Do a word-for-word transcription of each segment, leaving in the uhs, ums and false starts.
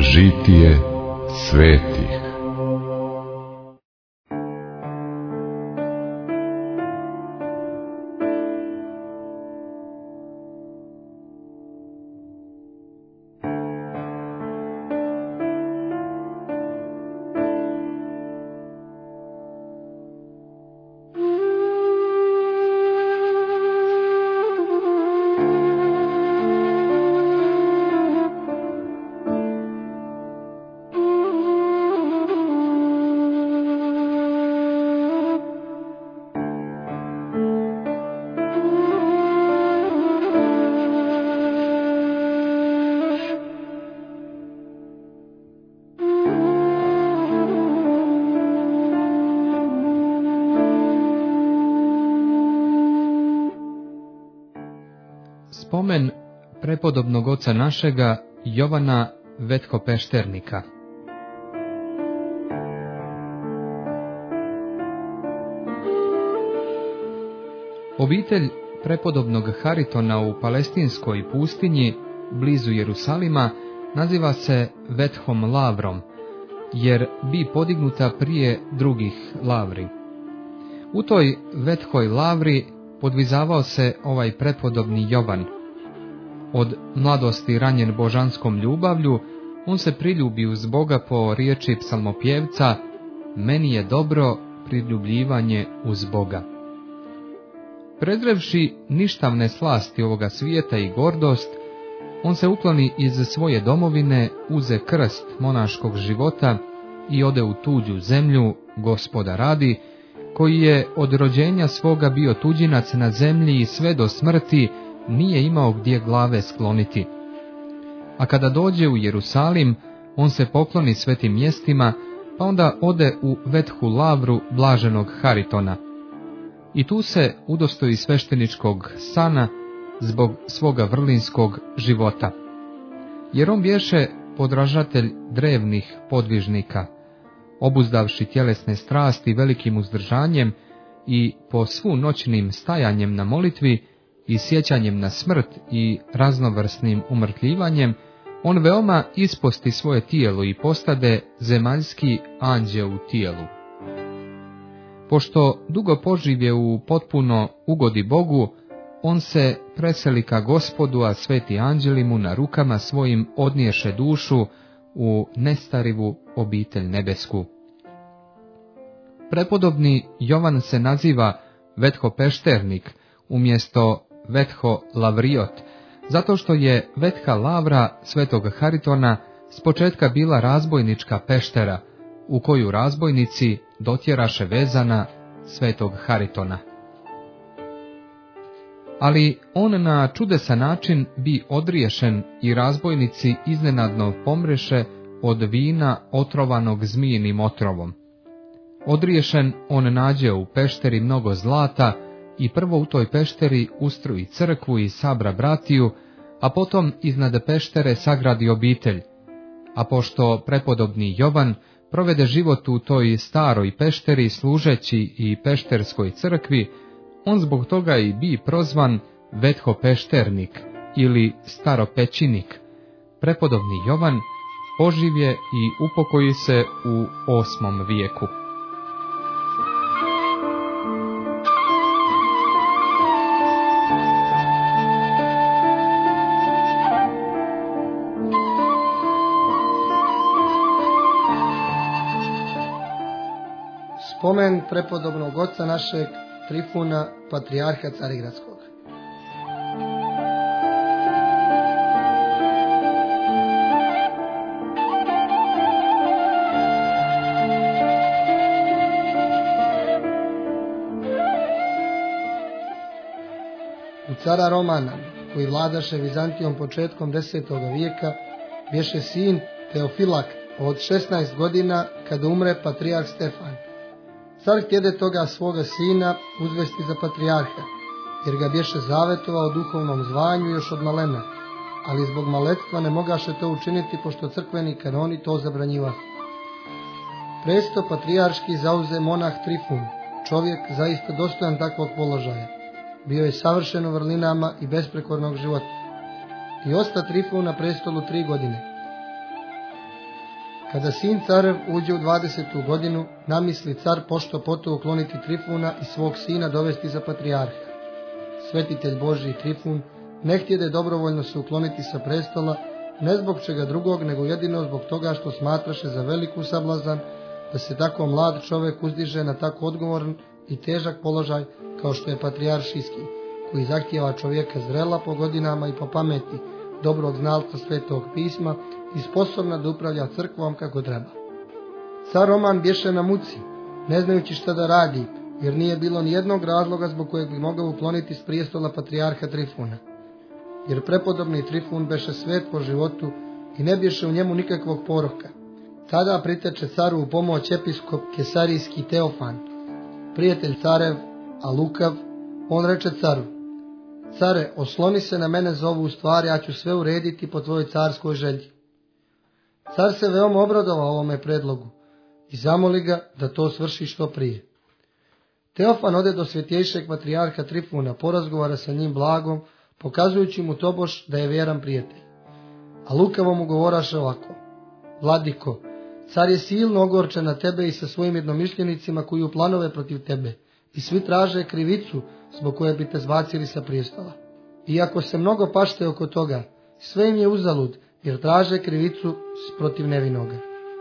Žitije svetih. Spomen prepodobnog oca našega Jovana Vethopešternika. Obitelj prepodobnog Haritona u palestinskoj pustinji blizu Jerusalima naziva se Vethom Lavrom, jer bi podignuta prije drugih lavri. U toj Vethoj Lavri podvizavao se ovaj prepodobni Jovan. Od mladosti ranjen božanskom ljubavlju, on se priljubi uz Boga po riječi psalmopjevca: meni je dobro priljubljivanje uz Boga. Prezrevši ništavne slasti ovoga svijeta i gordost, on se ukloni iz svoje domovine, uze krst monaškog života i ode u tuđu zemlju, Gospoda radi, koji je od rođenja svoga bio tuđinac na zemlji i sve do smrti nije imao gdje glave skloniti. A kada dođe u Jerusalim, on se pokloni svetim mjestima, pa onda ode u Vethu Lavru blaženog Haritona. I tu se udostoji svešteničkog sana zbog svoga vrlinskog života. Jer on bješe podražatelj drevnih podvižnika, obuzdavši tjelesne strasti velikim uzdržanjem i po svu noćnim stajanjem na molitvi i sjećanjem na smrt i raznovrsnim umrtljivanjem, on veoma isposti svoje tijelo i postade zemaljski anđeo u tijelu. Pošto dugo poživje u potpuno ugodi Bogu, on se preseli ka Gospodu, a sveti anđeli mu na rukama svojim odniješe dušu u nestarivu obitelj nebesku. Prepodobni Jovan se naziva Vethopešternik umjesto Vetho Lavriot, zato što je Vetha Lavra svetog Haritona s početka bila razbojnička peštera, u koju razbojnici dotjeraše vezana svetog Haritona. Ali on na čudesan način bi odriješen i razbojnici iznenadno pomreše od vina otrovanog zmijinim otrovom. Odriješen on nađe u pešteri mnogo zlata i prvo u toj pešteri ustroji crkvu i sabra bratiju, a potom iznad peštere sagradi obitelj. A pošto prepodobni Jovan provede život u toj staroj pešteri služeći i pešterskoj crkvi, on zbog toga i bi prozvan Vethopešternik ili staropećinik. Prepodobni Jovan poživje i upokoji se u osmom vijeku. Spomen prepodobnog oca našeg Trifuna, patrijarha Carigradskog. U cara Romana, koji vladaše Vizantijom početkom desetog vijeka, bješe sin Teofilak od šesnaest godina kada umre patrijarh Stefan. Car htjede toga svoga sina uzvesti za patrijarha, jer ga bješe zavetovao duhovnom zvanju još od malena, ali zbog maletstva ne mogaše to učiniti, pošto crkveni kanoni to zabranjivahu. Presto patrijarški zauze monah Trifun, čovjek zaista dostojan takvog položaja. Bio je savršen u vrlinama i besprekornog života. I osta Trifun na prestolu tri godine. Kada sin carev uđe u dvadesetu godinu, namisli car pošto poto ukloniti Trifuna i svog sina dovesti za patrijarha. Svetitelj Božji Trifun ne htjede dobrovoljno se ukloniti sa prestola, ne zbog čega drugog, nego jedino zbog toga što smatraše za veliku sablazan da se tako mlad čovjek uzdiže na tako odgovoran i težak položaj kao što je patrijaršijski, koji zahtijeva čovjeka zrela po godinama i po pameti, dobrog znalca Svetog pisma i sposobna da upravlja crkvom kako treba. Car Roman bješe na muci, ne znajući šta da radi, jer nije bilo ni jednog razloga zbog kojeg bi mogao ukloniti s prijestola patrijarha Trifuna. Jer prepodobni Trifun beše svet po životu i ne bješe u njemu nikakvog poroka. Tada priteče caru u pomoć episkop kesarijski Teofan, prijatelj carev, a lukav. On reče caru: care, osloni se na mene za ovu stvar, ja ću sve urediti po tvojoj carskoj želji. Car se veoma obradovao ovome predlogu i zamoli ga da to svrši što prije. Teofan ode do svjetjejšeg patrijarha Trifuna, porazgovara sa njim blagom, pokazujući mu tobož da je vjeran prijatelj. A lukavom mu govoraše ovako: vladiko, car je silno ogorčen na tebe i sa svojim jednomišljenicima koji u planove protiv tebe, i svi traže krivicu zbog koje bi te zbacili sa prijestola. Iako se mnogo pašte oko toga, sve im je uzalud, jer traže krivicu protiv nevinoga.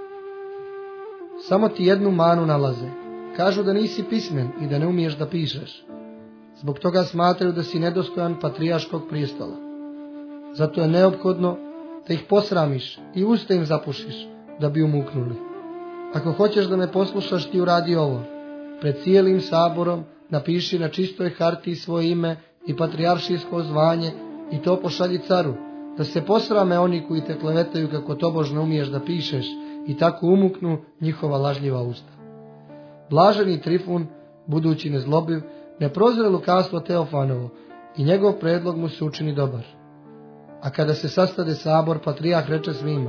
Samo ti jednu manu nalaze. Kažu da nisi pismen i da ne umiješ da pišeš. Zbog toga smatraju da si nedostojan patrijarškog prijestola. Zato je neophodno da ih posramiš i usta im zapušiš, da bi umuknuli. Ako hoćeš da me poslušaš, ti uradi ovo: pred cijelim saborom napiši na čistoj hartiji svoje ime i patrijaršijsko zvanje i to pošalji caru, da se posrame oni koji te klevetaju kako tobož ne umiješ da pišeš i tako umuknu njihova lažljiva usta. Blaženi Trifun, budući nezlobiv, ne prozre lukavstvo Teofanovo i njegov predlog mu se učini dobar. A kada se sastade sabor, patrijarh reče svima: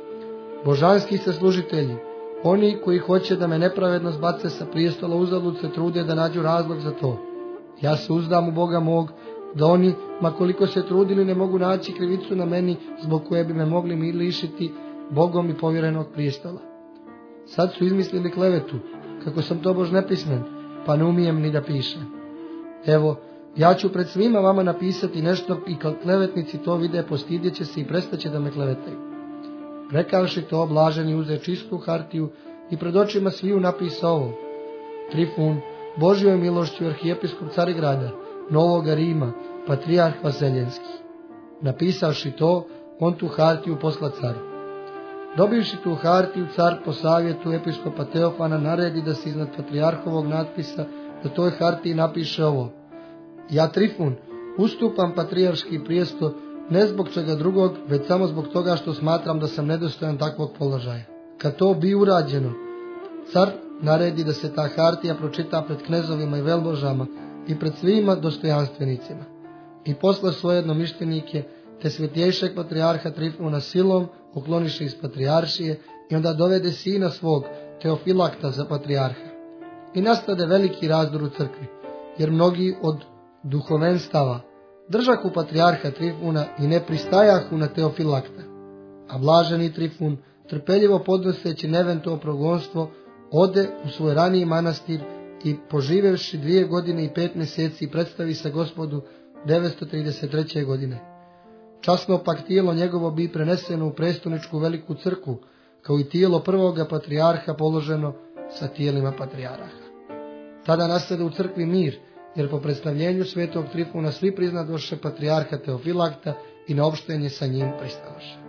božanski se služitelji, oni koji hoće da me nepravedno zbace sa prijestola uzalud se trude da nađu razlog za to. Ja se uzdam u Boga mog, da oni, ma koliko se trudili, ne mogu naći krivicu na meni zbog koje bi me mogli mi lišiti Bogom i povjerenog prijestola. Sad su izmislili klevetu, kako sam tobož nepismen, pa ne umijem ni da pišem. Evo, ja ću pred svima vama napisati nešto i kad klevetnici to vide, postidjet će se i prestaće da me klevetaju. Rekavši to, blaženi uze čistu hartiju i pred očima sviju napisa ovo: Trifun, Božjoj milošću arhijepiskop Carigrada, Novoga Rima, patrijarh Vaseljenski. Napisavši to, on tu hartiju posla caru. Dobivši tu hartiju, car po savjetu episkopa Teofana naredi da se iznad patrijarhovog natpisa na toj hartiji napiše ovo: ja Trifun ustupam patrijarški prijestol ne zbog čega drugog, već samo zbog toga što smatram da sam nedostojan takvog položaja. Kad to bi urađeno, car naredi da se ta hartija pročita pred knezovima i velbožama i pred svima dostojanstvenicima. I posla svoje jednomišljenike te svjetjejšeg patrijarha Trifuna silom ukloniše iz patrijaršije i onda dovede sina svog Teofilakta za patrijarha. I nastade veliki razdor u crkvi, jer mnogi od duhovenstava držahu patrijarha Trifuna i ne pristajahu na Teofilakta. A blaženi Trifun, trpeljivo podnoseći nevento progonstvo, ode u svoj raniji manastir i poživevši dvije godine i pet mjeseci predstavi se Gospodu devetsto trideset treće. godine. Časno pak tijelo njegovo bi preneseno u prestolničku veliku crkvu, kao i tijelo prvoga patrijarha položeno sa tijelima patrijarha. Tada nastade u crkvi mir, jer po predstavljenju svetog Trifuna svi priznadoše patrijarha Teofilakta i na opštenje sa njim pristanoše.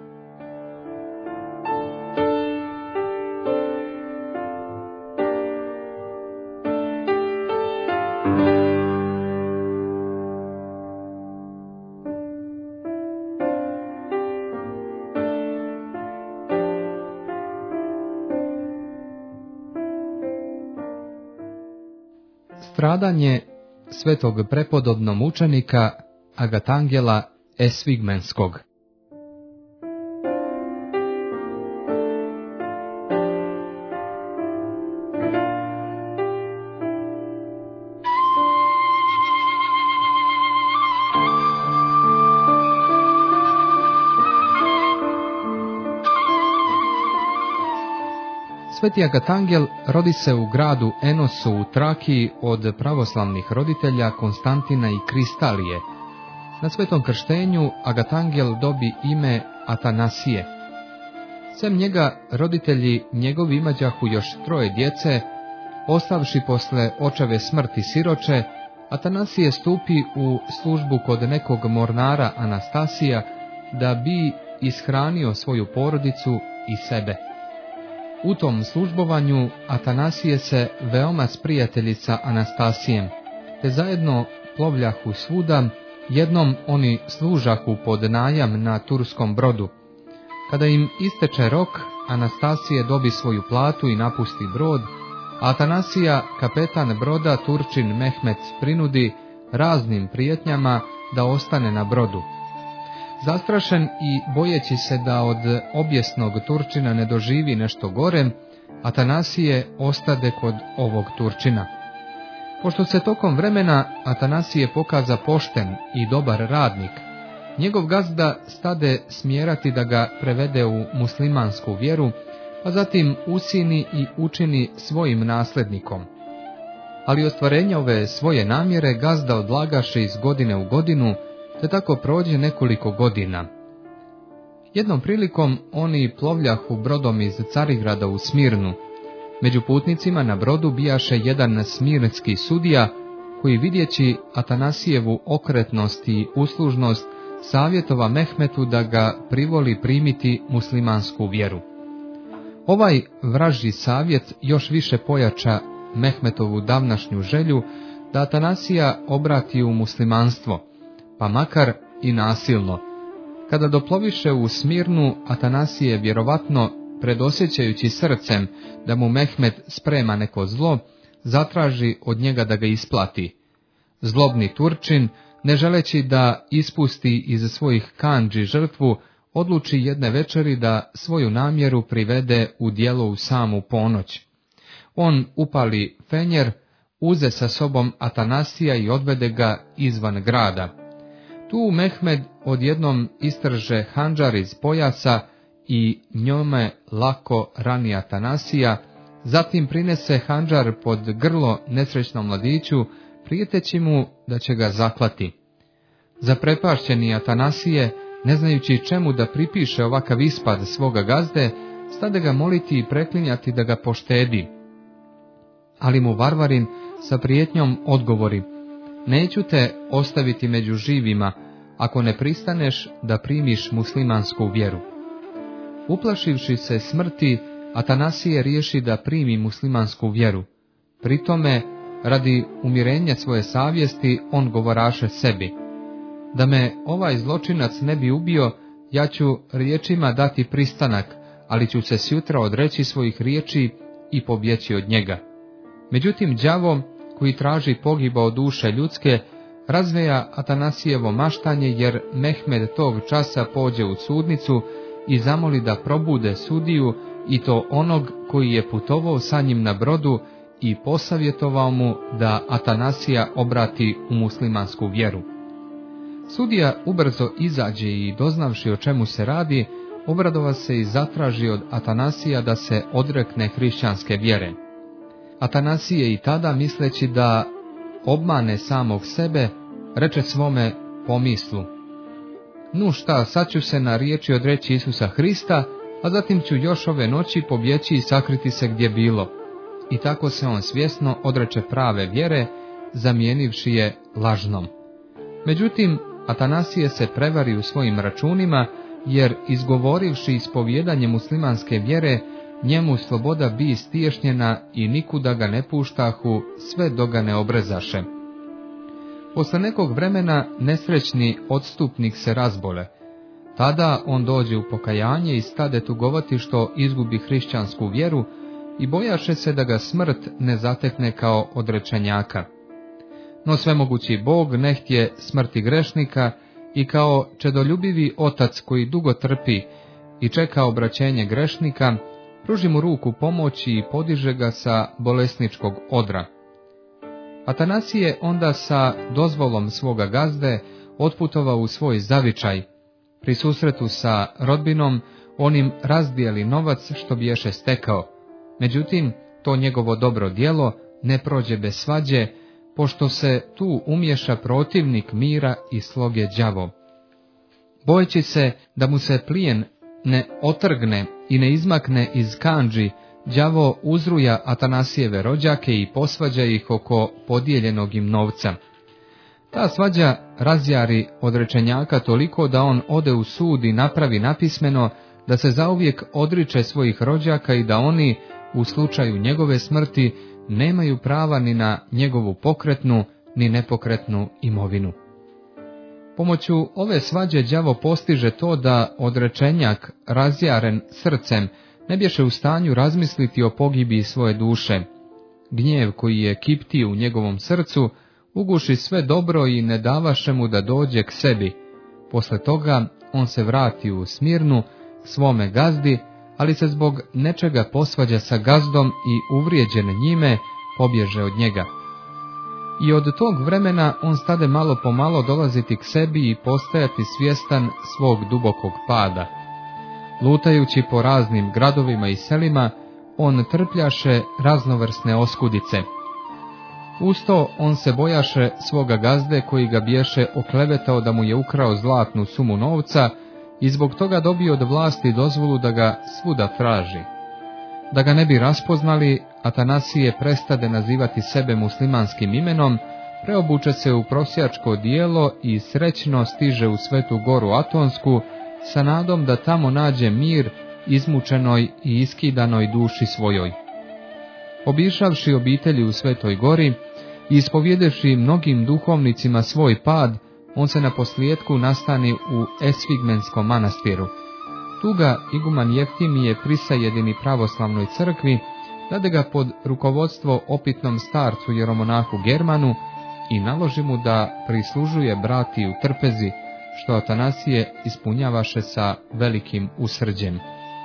Stradanje svetog prepodobnog mučenika Agatangela Esvigmenskog. Sveti Agatangel rodi se u gradu Enosu u Trakiji od pravoslavnih roditelja Konstantina i Kristalije. Na svetom krštenju Agatangel dobi ime Atanasije. Sem njega roditelji njegovi imađahu još troje djece, ostavši posle očeve smrti siroče, Atanasije stupi u službu kod nekog mornara Anastasija da bi ishranio svoju porodicu i sebe. U tom službovanju Atanasije se veoma sprijatelji sa Anastasijem, te zajedno plovljahu svuda, jednom oni služahu pod najam na turskom brodu. Kada im isteče rok, Anastasije dobi svoju platu i napusti brod, a Atanasija, kapetan broda Turčin Mehmet, prinudi raznim prijetnjama da ostane na brodu. Zastrašen i bojeći se da od objesnog Turčina ne doživi nešto gore, Atanasije ostade kod ovog Turčina. Pošto se tokom vremena Atanasije pokaza pošten i dobar radnik, njegov gazda stade smjerati da ga prevede u muslimansku vjeru, pa zatim usini i učini svojim nasljednikom. Ali ostvarenje ove svoje namjere gazda odlagaše iz godine u godinu, te tako prođe nekoliko godina. Jednom prilikom oni plovljahu brodom iz Carigrada u Smirnu. Među putnicima na brodu bijaše jedan smirnski sudija, koji vidjeći Atanasijevu okretnost i uslužnost, savjetova Mehmetu da ga privoli primiti muslimansku vjeru. Ovaj vražji savjet još više pojača Mehmetovu davnašnju želju da Atanasija obrati u muslimanstvo, pa makar i nasilno. Kada doploviše u Smirnu, Atanasije vjerovatno, predosjećajući srcem da mu Mehmet sprema neko zlo, zatraži od njega da ga isplati. Zlobni Turčin, ne želeći da ispusti iz svojih kandži žrtvu, odluči jedne večeri da svoju namjeru privede u djelo u samu ponoć. On upali fenjer, uze sa sobom Atanasija i odvede ga izvan grada. Tu Mehmed odjednom istrže handžar iz pojasa i njome lako rani Atanasija, zatim prinese handžar pod grlo nesrećnom mladiću, prijeteći mu da će ga zaklati. Zaprepašćeni Atanasije, ne znajući čemu da pripiše ovakav ispad svoga gazde, stade ga moliti i preklinjati da ga poštedi. Ali mu varvarin sa prijetnjom odgovori: neću te ostaviti među živima, ako ne pristaneš da primiš muslimansku vjeru. Uplašivši se smrti, Atanasije riješi da primi muslimansku vjeru. Pritome, radi umirenja svoje savjesti, on govoraše sebi: da me ovaj zločinac ne bi ubio, ja ću riječima dati pristanak, ali ću se sjutra odreći svojih riječi i pobjeći od njega. Međutim, đavo, koji traži pogiba od duše ljudske, razveja Atanasijevo maštanje, jer Mehmed tog časa pođe u sudnicu i zamoli da probude sudiju, i to onog koji je putovao sa njim na brodu, i posavjetovao mu da Atanasija obrati u muslimansku vjeru. Sudija ubrzo izađe i, doznavši o čemu se radi, obradova se i zatraži od Atanasija da se odrekne hrišćanske vjere. Atanasije i tada, misleći da obmane samog sebe, reče svome pomislu: nu šta, sad ću se na riječi odreći Isusa Hrista, a zatim ću još ove noći pobjeći i sakriti se gdje bilo. I tako se on svjesno odreče prave vjere, zamijenivši je lažnom. Međutim, Atanasije se prevari u svojim računima, jer izgovorivši ispovjedanje muslimanske vjere, njemu sloboda bi stiješnjena i nikuda ga ne puštahu, sve dok ga ne obrezaše. Posle nekog vremena nesrećni odstupnik se razbole. Tada on dođe u pokajanje i stade tugovati što izgubi hrišćansku vjeru i bojaše se da ga smrt ne zatekne kao odrečenjaka. No svemogući Bog ne htje smrti grešnika i kao čedoljubivi otac koji dugo trpi i čeka obraćenje grešnika, pruži mu ruku pomoći i podiže ga sa bolesničkog odra. Atanasije onda sa dozvolom svoga gazde otputovao u svoj zavičaj. Pri susretu sa rodbinom on im razdijeli novac što biješe stekao. Međutim, to njegovo dobro djelo ne prođe bez svađe, pošto se tu umješa protivnik mira i sloge đavo. Bojeći se da mu se plijen ne otrgne i ne izmakne iz kandži, đavo uzruja Atanasijeve rođake i posvađa ih oko podijeljenog im novca. Ta svađa razjari odrečenjaka toliko da on ode u sud i napravi napismeno da se zauvijek odriče svojih rođaka i da oni, u slučaju njegove smrti, nemaju prava ni na njegovu pokretnu ni nepokretnu imovinu. Pomoću ove svađe đavo postiže to da odrečenjak, razjaren srcem, ne bješe u stanju razmisliti o pogibiji svoje duše. Gnjev koji je kiptio u njegovom srcu uguši sve dobro i ne davaše mu da dođe k sebi. Posle toga on se vrati u Smirnu svome gazdi, ali se zbog nečega posvađa sa gazdom i uvrijeđen njime pobježe od njega. I od tog vremena on stade malo po malo dolaziti k sebi i postajati svjestan svog dubokog pada. Lutajući po raznim gradovima i selima, on trpljaše raznovrsne oskudice. Usto on se bojaše svoga gazde koji ga biješe oklevetao da mu je ukrao zlatnu sumu novca i zbog toga dobio od vlasti dozvolu da ga svuda traži. Da ga ne bi raspoznali, Atanasije prestade nazivati sebe muslimanskim imenom, preobuče se u prosjačko dijelo i srećno stiže u Svetu Goru Atonsku sa nadom da tamo nađe mir izmučenoj i iskidanoj duši svojoj. Obišavši obitelji u Svetoj Gori i ispovjedevši mnogim duhovnicima svoj pad, on se na posljedku nastani u Esfigmenskom manastiru. Tu ga iguman Jeftimije prisajedini pravoslavnoj crkvi, dade ga pod rukovodstvo opitnom starcu jeromonahu Germanu i naloži mu da prislužuje brati u trpezi, što Atanasije ispunjavaše sa velikim usrđem.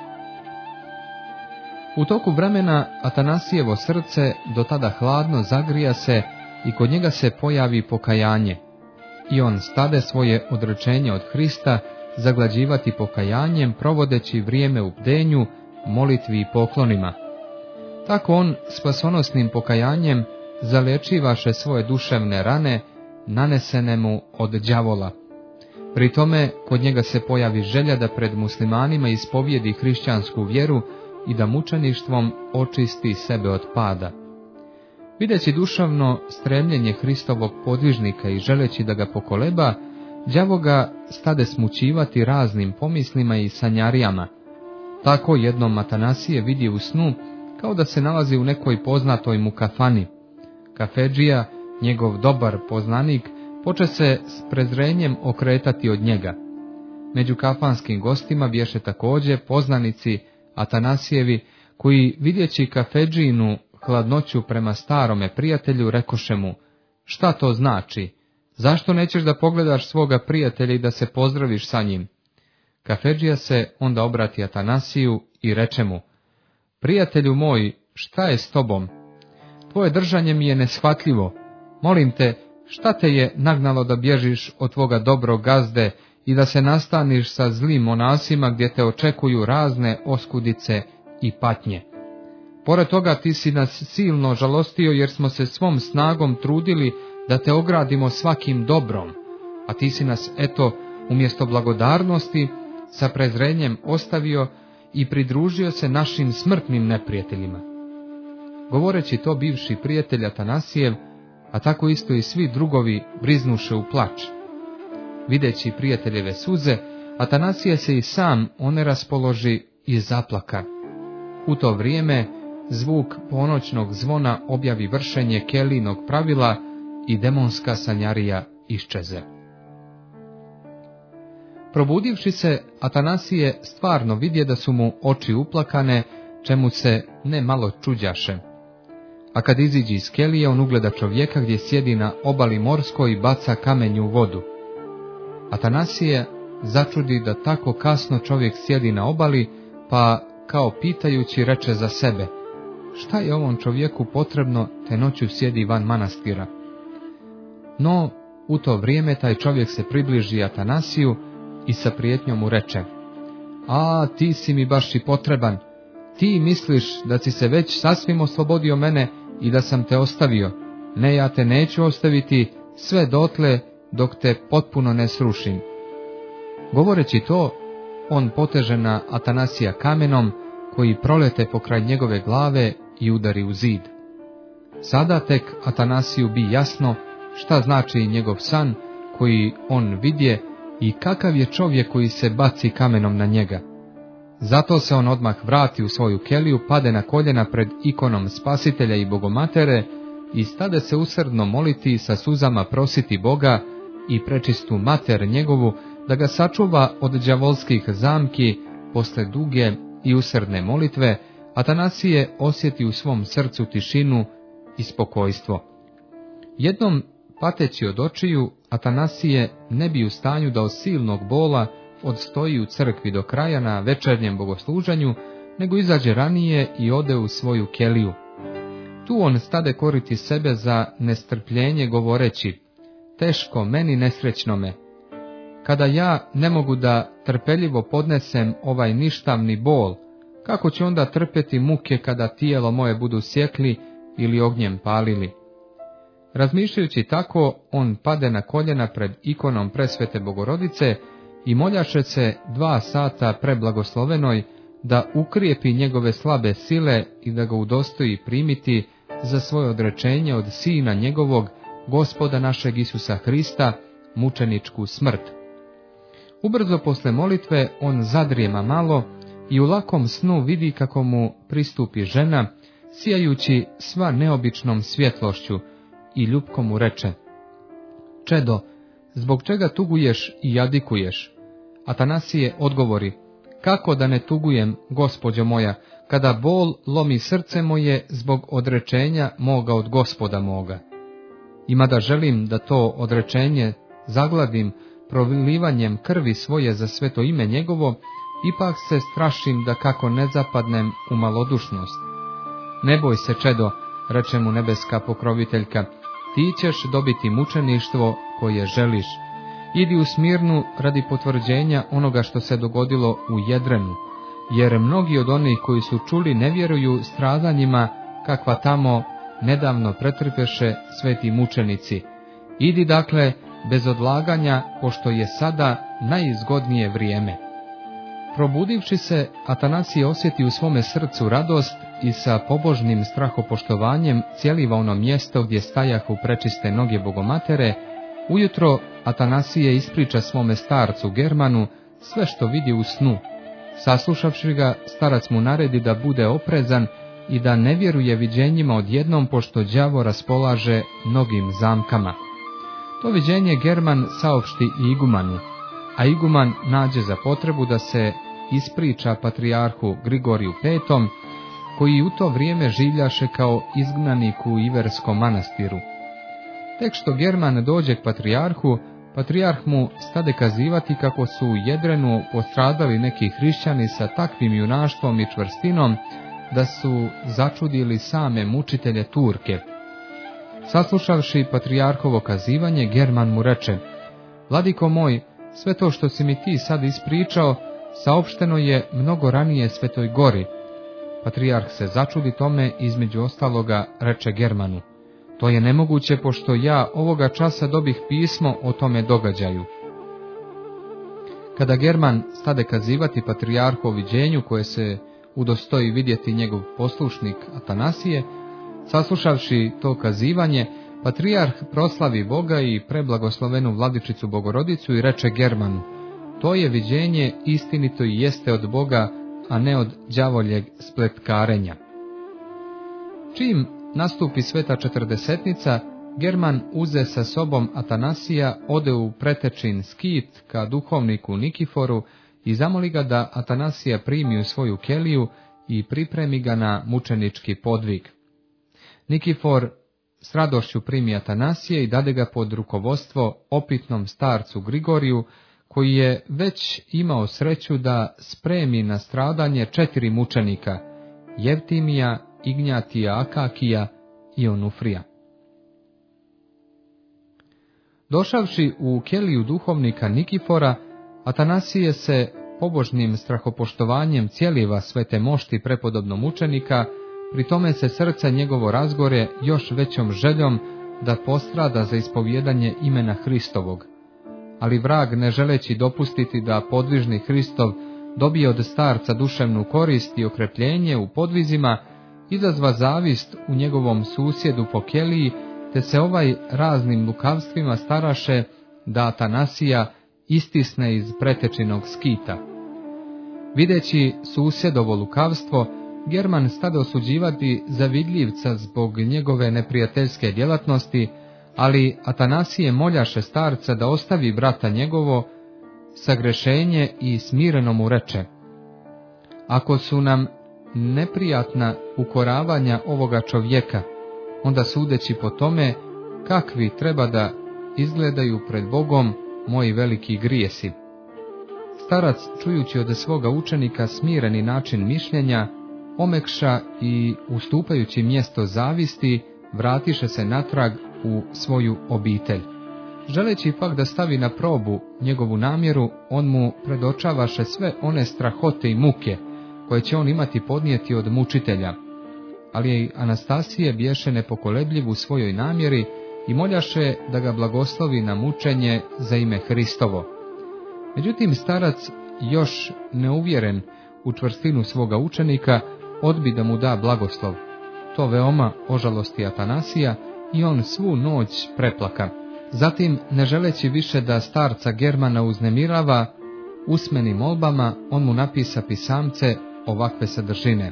U toku vremena Atanasijevo srce do tada hladno zagrija se i kod njega se pojavi pokajanje. I on stade svoje odrečenje od Hrista zaglađivati pokajanjem, provodeći vrijeme u bdenju, molitvi i poklonima. Tako on spasonosnim pokajanjem zalečivaše svoje duševne rane, nanesene mu od đavola. Pri tome kod njega se pojavi želja da pred muslimanima ispovijedi hrišćansku vjeru i da mučeništvom očisti sebe od pada. Videći duševno stremljenje Hristovog podvižnika i želeći da ga pokoleba, đavo ga stade smućivati raznim pomislima i sanjarijama. Tako jednom Atanasije vidi u snu kao da se nalazi u nekoj poznatoj mu kafani. Kafedžija, njegov dobar poznanik, poče se s prezrenjem okretati od njega. Među kafanskim gostima bješe također poznanici Atanasijevi, koji vidjeći kafedžinu hladnoću prema starome prijatelju, rekoše mu: šta to znači? Zašto nećeš da pogledaš svoga prijatelja i da se pozdraviš sa njim? Kafedžija se onda obrati Atanasiju i reče mu: prijatelju moj, šta je s tobom? Tvoje držanje mi je neshvatljivo. Molim te, šta te je nagnalo da bježiš od tvoga dobrog gazde i da se nastaniš sa zlim monasima gdje te očekuju razne oskudice i patnje? Pored toga ti si nas silno žalostio jer smo se svom snagom trudili da te ogradimo svakim dobrom, a ti si nas, eto, umjesto blagodarnosti sa prezrenjem ostavio i pridružio se našim smrtnim neprijateljima. Govoreći to, bivši prijatelj Atanasijev, a tako isto i svi drugovi, briznuše u plač. Videći prijateljeve suze, Atanasije se i sam one raspoloži i zaplaka. U to vrijeme zvuk ponoćnog zvona objavi vršenje Kelijnog pravila i demonska sanjarija iščeze. Probudivši se, Atanasije stvarno vidje da su mu oči uplakane, čemu se ne malo čuđaše. A kad iziđe iz kelije, on ugleda čovjeka gdje sjedi na obali morskoj i baca kamenju u vodu. Atanasije začudi da tako kasno čovjek sjedi na obali, pa kao pitajući reče za sebe: šta je ovom čovjeku potrebno te noću sjedi van manastira? No, u to vrijeme taj čovjek se približi Atanasiju i sa prijetnjom mu reče: a, ti si mi baš i potreban. ti misliš da si se već sasvim oslobodio mene i da sam te ostavio. Ne, ja te neću ostaviti sve dotle dok te potpuno ne srušim. Govoreći to, on poteže na Atanasija kamenom, koji prolete pokraj njegove glave i udari u zid. Sada tek Atanasiju bi jasno šta znači njegov san koji on vidje i kakav je čovjek koji se baci kamenom na njega. Zato se on odmah vrati u svoju keliju, pade na koljena pred ikonom Spasitelja i Bogomatere i stade se usrdno moliti i sa suzama prositi Boga i prečistu mater njegovu da ga sačuva od đavolskih zamki. Posle duge i usrdne molitve, Atanasije osjeti u svom srcu tišinu i spokojstvo. Jednom, pateći od očiju, Atanasije ne bi u stanju da od silnog bola odstoji u crkvi do kraja na večernjem bogosluženju, nego izađe ranije i ode u svoju keliju. Tu on stade koriti sebe za nestrpljenje govoreći: teško meni nesrećnome, kada ja ne mogu da trpeljivo podnesem ovaj ništavni bol, kako ću onda trpeti muke kada tijelo moje budu sjekli ili ognjem palili? Razmišljajući tako, on pade na koljena pred ikonom presvete Bogorodice i moljaše se dva sata preblagoslovenoj da ukrijepi njegove slabe sile i da ga udostoji primiti za svoje odrečenje od Sina njegovog, Gospoda našeg Isusa Hrista, mučeničku smrt. Ubrzo posle molitve on zadrijema malo i u lakom snu vidi kako mu pristupi žena, sijajući sva neobičnom svjetlošću, i ljubko mu reče: čedo, zbog čega tuguješ i jadikuješ? Atanasije odgovori: kako da ne tugujem, gospođo moja, kada bol lomi srce moje zbog odrečenja moga od Gospoda moga. Ima da želim da to odrečenje zagladim prolivanjem krvi svoje za sveto ime njegovo, ipak se strašim da kako ne zapadnem u malodušnost. Ne boj se, čedo, reče mu nebeska pokroviteljka, ti ćeš dobiti mučeništvo koje želiš. Idi u Smirnu radi potvrđenja onoga što se dogodilo u Jedrenu, jer mnogi od onih koji su čuli ne vjeruju stradanjima kakva tamo nedavno pretrpeše sveti mučenici. Idi dakle bez odlaganja, pošto je sada najizgodnije vrijeme. Probudivši se, Atanasije osjeti u svome srcu radost i sa pobožnim strahopoštovanjem cijeliva ono mjesto gdje stajahu prečiste noge Bogomatere. Ujutro Atanasije ispriča svome starcu Germanu sve što vidi u snu. Saslušavši ga, starac mu naredi da bude oprezan i da ne vjeruje viđenjima odjednom, pošto đavo raspolaže mnogim zamkama. To viđenje German saopšti i igumanu, a iguman nađe za potrebu da se ispriča patrijarhu Grigoriju petom, koji u to vrijeme življaše kao izgnanik u Iverskom manastiru. Tek što German dođe k patrijarhu, patrijarh mu stade kazivati kako su u Jedrenu postradali neki hrišćani sa takvim junaštvom i čvrstinom, da su začudili same mučitelje Turke. Saslušavši patrijarhovo kazivanje, German mu reče: vladiko moj, sve to što si mi ti sad ispričao, saopšteno je mnogo ranije Svetoj Gori. Patrijarh se začudi tome, između ostaloga reče Germanu: to je nemoguće, pošto ja ovoga časa dobih pismo o tome događaju. Kada German stade kazivati patrijarhu o viđenju koje se udostoji vidjeti njegov poslušnik Atanasije, saslušavši to kazivanje, patrijarh proslavi Boga i preblagoslovenu vladičicu Bogorodicu i reče Germanu: to je viđenje istinito i jeste od Boga, a ne od đavoljeg spletkarenja. Čim nastupi sveta četrdesetnica, German uze sa sobom Atanasija, ode u pretečin skit ka duhovniku Nikiforu i zamoli ga da Atanasija primi u svoju keliju i pripremi ga na mučenički podvig. Nikifor s radošću primi Atanasije i dade ga pod rukovodstvo opitnom starcu Grigoriju, koji je već imao sreću da spremi na stradanje četiri mučenika: Jevtimija, Ignjatija, Akakija i Onufrija. Došavši u keliju duhovnika Nikifora, Atanasije se pobožnim strahopoštovanjem cijeliva sve te mošti prepodobnom učenika, pri tome se srce njegovo razgore još većom željom da postrada za ispovjedanje imena Hristovog. Ali vrag, ne želeći dopustiti da podvižni Hristov dobije od starca duševnu korist i okrepljenje u podvizima, izazva zavist u njegovom susjedu po keliji, te se ovaj raznim lukavstvima staraše da Atanasija istisne iz pretečinog skita. Videći susjedovo lukavstvo, German stade osuđivati zavidljivca zbog njegove neprijateljske djelatnosti, ali Atanasije moljaše starca da ostavi brata njegovo, sagrešenje i smireno mu reče: ako su nam neprijatna ukoravanja ovoga čovjeka, onda sudeći po tome kakvi treba da izgledaju pred Bogom moji veliki grijesi. Starac, čujući od svoga učenika smireni način mišljenja, omekša i, ustupajući mjesto zavisti, vratiše se natrag u svoju obitelj. Želeći pak da stavi na probu njegovu namjeru, on mu predočavaše sve one strahote i muke koje će on imati podnijeti od mučitelja. Ali Anastasije biješe nepokolebljiv u svojoj namjeri i moljaše da ga blagoslovi na mučenje za ime Hristovo. Međutim, starac, još neuvjeren u čvrstinu svoga učenika, odbi da mu da blagoslov. To veoma ožalosti Atanasija i on svu noć preplaka. Zatim, ne želeći više da starca Germana uznemirava usmenim molbama, on mu napisa pisamce ovakve sadržine: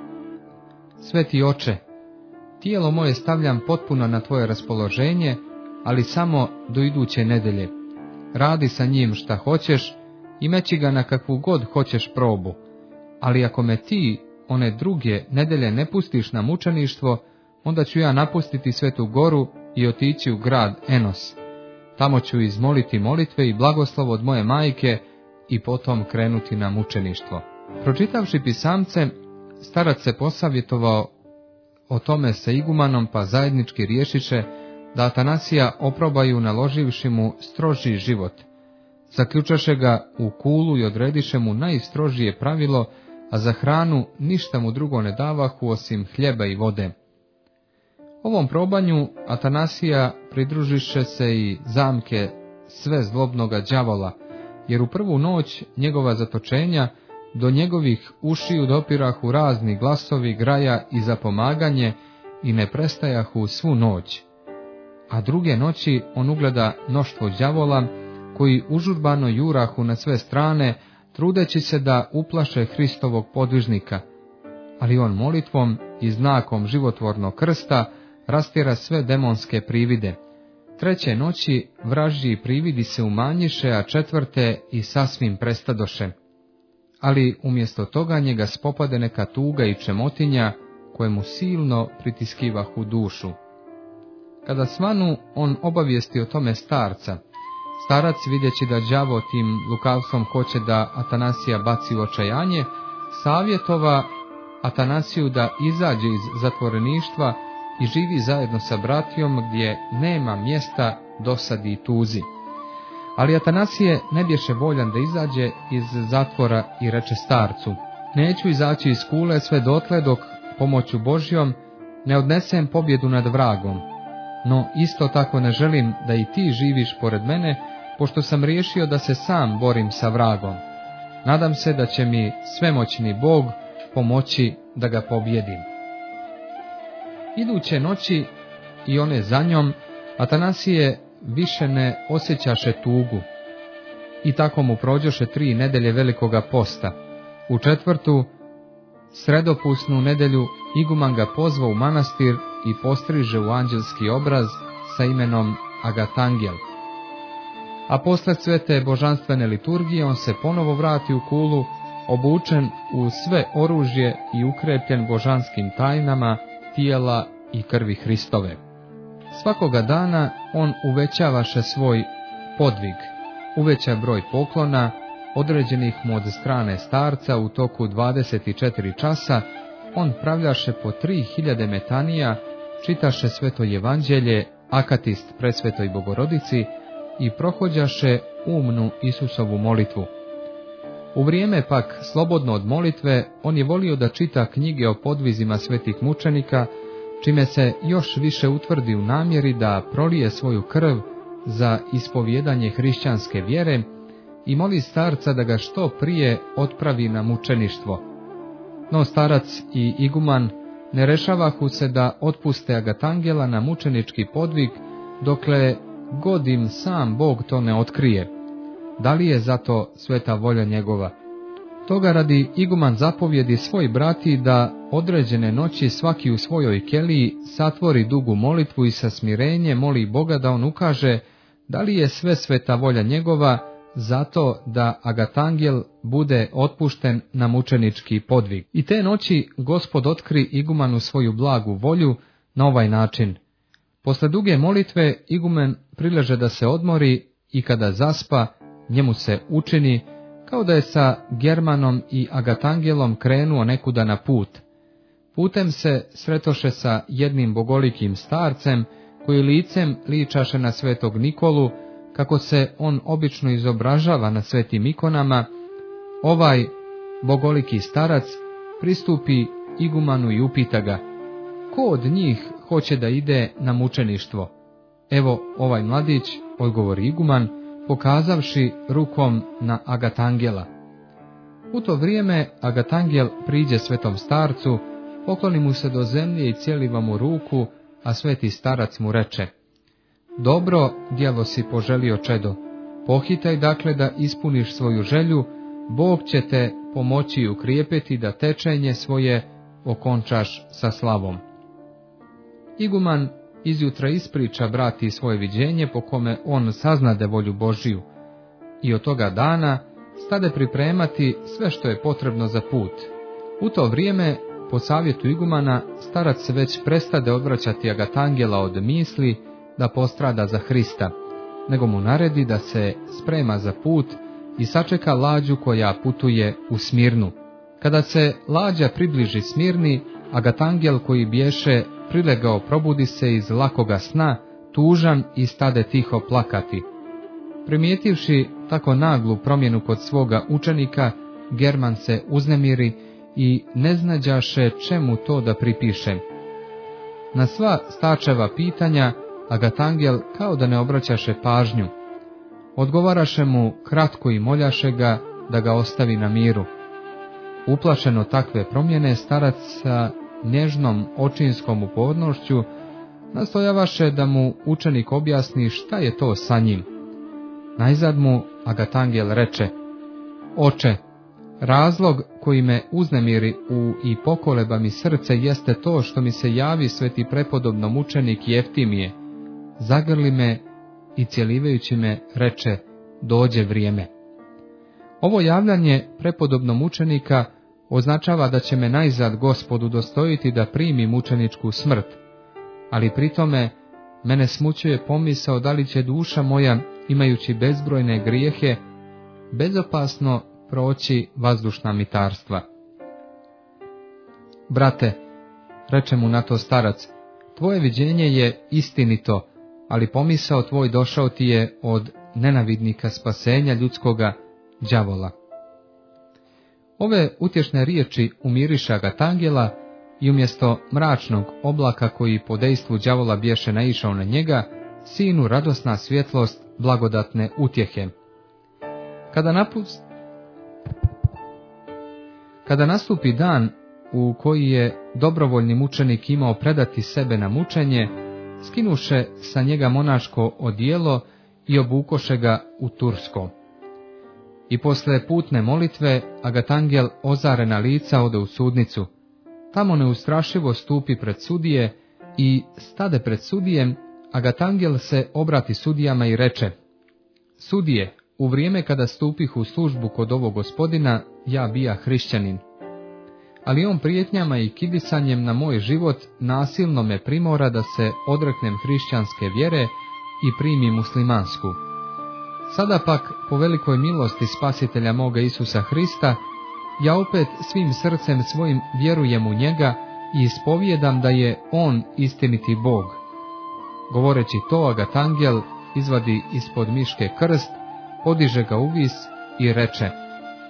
Sveti oče, tijelo moje stavljam potpuno na tvoje raspoloženje, ali samo do iduće nedelje. Radi sa njim šta hoćeš i meći ga na kakvu god hoćeš probu, ali ako me ti one druge nedelje ne pustiš na mučeništvo, onda ću ja napustiti Svetu Goru i otići u grad Enos. Tamo ću izmoliti molitve i blagoslov od moje majke i potom krenuti na mučeništvo. Pročitavši pisamce, starac se posavjetovao o tome sa igumanom, pa zajednički riješiše da Atanasija oprobaju naloživši mu stroži život. Zaključaše ga u kulu i odrediše mu najstrožije pravilo, a za hranu ništa mu drugo ne davahu osim hljeba i vode. Ovom probanju Atanasija pridružiše se i zamke sve zlobnoga đavola, jer u prvu noć njegova zatočenja do njegovih ušiju dopirahu razni glasovi graja i zapomaganje i ne prestajahu svu noć. A druge noći on ugleda mnoštvo đavola koji užurbano jurahu na sve strane, trudeći se da uplaše Hristovog podvižnika, ali on molitvom i znakom životvornog krsta rastjera sve demonske privide. Treće noći vražji prividi se umanjiše, a četvrte i sasvim prestadoše. Ali umjesto toga njega spopade neka tuga i čemotinja koje mu silno pritiskivahu dušu. Kada svanu, on obavijesti o tome starca. Starac, vidjeći da đavo tim lukavstvom hoće da Atanasija baci u očajanje, savjetova Atanasiju da izađe iz zatvoreništva i živi zajedno sa bratijom gdje nema mjesta dosadi i tuzi. Ali Atanasije ne bješe voljan da izađe iz zatvora i reče starcu: neću izaći iz kule sve dotle dok pomoću Božjom ne odnesem pobjedu nad vragom. No isto tako ne želim da i ti živiš pored mene, pošto sam riješio da se sam borim sa vragom. Nadam se da će mi svemoćni Bog pomoći da ga pobjedim. Iduće noći i one za njom, Atanasije više ne osjećaše tugu. I tako mu prođoše tri nedelje velikoga posta. U četvrtu, sredopusnu nedelju, iguman ga pozvao u manastir i postriže u anđelski obraz sa imenom Agatangel. A posle svete božanstvene liturgije on se ponovo vrati u kulu, obučen u sve oružje i ukrepljen božanskim tajnama tijela i krvi Hristove. Svakoga dana on uvećavaše svoj podvig, uveća broj poklona, određenih mu od strane starca u toku dvadeset četiri časa, on pravljaše po tri hiljade metanija, čitaše sveto evanđelje, akatist presvetoj Bogorodici i prohođaše umnu Isusovu molitvu. U vrijeme pak slobodno od molitve, on je volio da čita knjige o podvizima svetih mučenika, čime se još više utvrdi u namjeri da prolije svoju krv za ispovjedanje hrišćanske vjere i moli starca da ga što prije otpravi na mučeništvo. No starac i iguman ne rešavahu se da otpuste Agatangela na mučenički podvig, dokle god im sam Bog to ne otkrije. Da li je zato sveta volja njegova? Toga radi iguman zapovjedi svoj brati da određene noći svaki u svojoj keliji satvori dugu molitvu i sa smirenjem moli Boga da on ukaže da li je sve sveta volja njegova, zato da Agatangel bude otpušten na mučenički podvig. I te noći Gospod otkri igumanu svoju blagu volju na ovaj način. Posle duge molitve igumen prileže da se odmori i kada zaspa, njemu se učini kao da je sa Germanom i Agatangelom krenuo nekuda na put. Putem se sretoše sa jednim bogolikim starcem, koji licem ličaše na svetog Nikolu, kako se on obično izobražava na svetim ikonama. Ovaj bogoliki starac pristupi igumanu i upita ga: ko od njih hoće da ide na mučeništvo? Evo, ovaj mladić, odgovori iguman, pokazavši rukom na Agatangela. U to vrijeme Agatangel priđe svetom starcu, pokloni mu se do zemlje i cijeliva mu ruku, a sveti starac mu reče: dobro djelo si poželio, čedo, pohitaj dakle da ispuniš svoju želju, Bog će te pomoći i ukrijepiti da tečenje svoje okončaš sa slavom. Iguman izjutra ispriča brati svoje viđenje po kome on saznade volju Božiju i od toga dana stade pripremati sve što je potrebno za put. U to vrijeme, po savjetu igumana, starac se već prestade odvraćati Agatangela od misli da postrada za Hrista, nego mu naredi da se sprema za put i sačeka lađu koja putuje u Smirnu. Kada se lađa približi Smirni, Agatangel koji bješe prilegao probudi se iz lakoga sna, tužan i stade tiho plakati. Primijetivši tako naglu promjenu kod svoga učenika, German se uznemiri i ne znađaše čemu to da pripiše. Na sva starčeva pitanja Agatangel kao da ne obraćaše pažnju. Odgovaraše mu kratko i moljaše ga da ga ostavi na miru. Uplašeno takve promjene, starac sa nježnom očinskom upornošću nastojavaše da mu učenik objasni šta je to sa njim. Najzad mu Agatangel reče: oče, razlog koji me uznemiri u i pokoleba mi srce jeste to što mi se javi sveti prepodobno mučenik Jeftimije. Zagrli me i cjelivajući me reče: dođe vrijeme. Ovo javljanje prepodobnog mučenika označava da će me najzad Gospod udostojiti da primi mučeničku smrt, ali pri tome mene smućuje pomisao da li će duša moja, imajući bezbrojne grijehe, bezopasno proći vazdušna mitarstva. Brate, reče mu na to starac, tvoje viđenje je istinito, ali pomisao tvoj došao ti je od nenavidnika spasenja ljudskoga, đavola. Ove utješne riječi umiriša Agatangela i umjesto mračnog oblaka koji po dejstvu đavola bješe naišao na njega, sinu radosna svjetlost blagodatne utjehe. Kada, napust... Kada nastupi dan u koji je dobrovoljni mučenik imao predati sebe na mučenje, skinuše sa njega monaško odijelo i obukoše ga u tursko. I posle putne molitve Agatangel ozarena lica ode u sudnicu. Tamo neustrašivo stupi pred sudije i stade pred sudijem. Agatangel se obrati sudijama i reče: sudije, u vrijeme kada stupih u službu kod ovog gospodina, ja bija hrišćanin. Ali on prijetnjama i kidisanjem na moj život nasilno me primora da se odreknem hrišćanske vjere i primim muslimansku. Sada pak, po velikoj milosti spasitelja moga Isusa Hrista, ja opet svim srcem svojim vjerujem u njega i ispovijedam da je on istiniti Bog. Govoreći to, Agatangel izvadi ispod miške krst, podiže ga uvis i reče: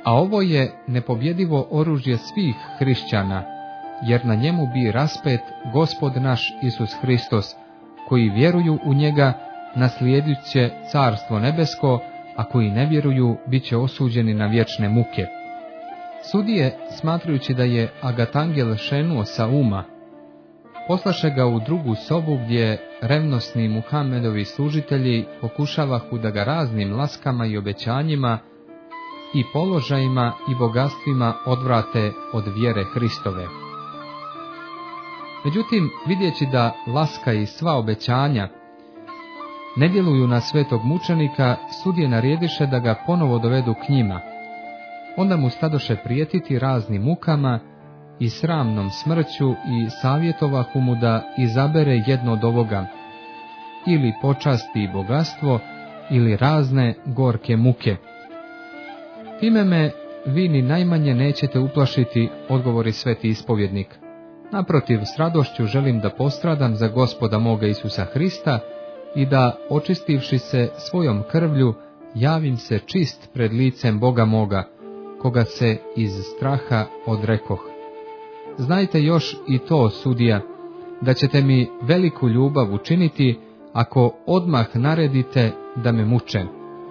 a ovo je nepobjedivo oružje svih hrišćana, jer na njemu bi raspet Gospod naš Isus Hristos, koji vjeruju u njega naslijedit će carstvo nebesko, a koji ne vjeruju bit će osuđeni na vječne muke. Sudije, smatrajući da je Agatangel šenuo sa uma, poslaše ga u drugu sobu gdje revnosni Muhamedovi služitelji pokušavahu da ga raznim laskama i obećanjima i položajima i bogatstvima odvrate od vjere Hristove. Međutim, vidjeći da laska i sva obećanja ne djeluju na svetog mučenika, sudije narediše da ga ponovo dovedu k njima. Onda mu stadoše prijetiti raznim mukama i sramnom smrću i savjetovahu mu da izabere jedno od ovoga, ili počasti i bogatstvo, ili razne gorke muke. Time me vi ni najmanje nećete uplašiti, odgovori sveti ispovjednik. Naprotiv, s radošću želim da postradam za Gospoda moga Isusa Hrista i da, očistivši se svojom krvlju, javim se čist pred licem Boga moga, koga se iz straha odrekoh. Znajte još i to, sudija, da ćete mi veliku ljubav učiniti ako odmah naredite da me muče.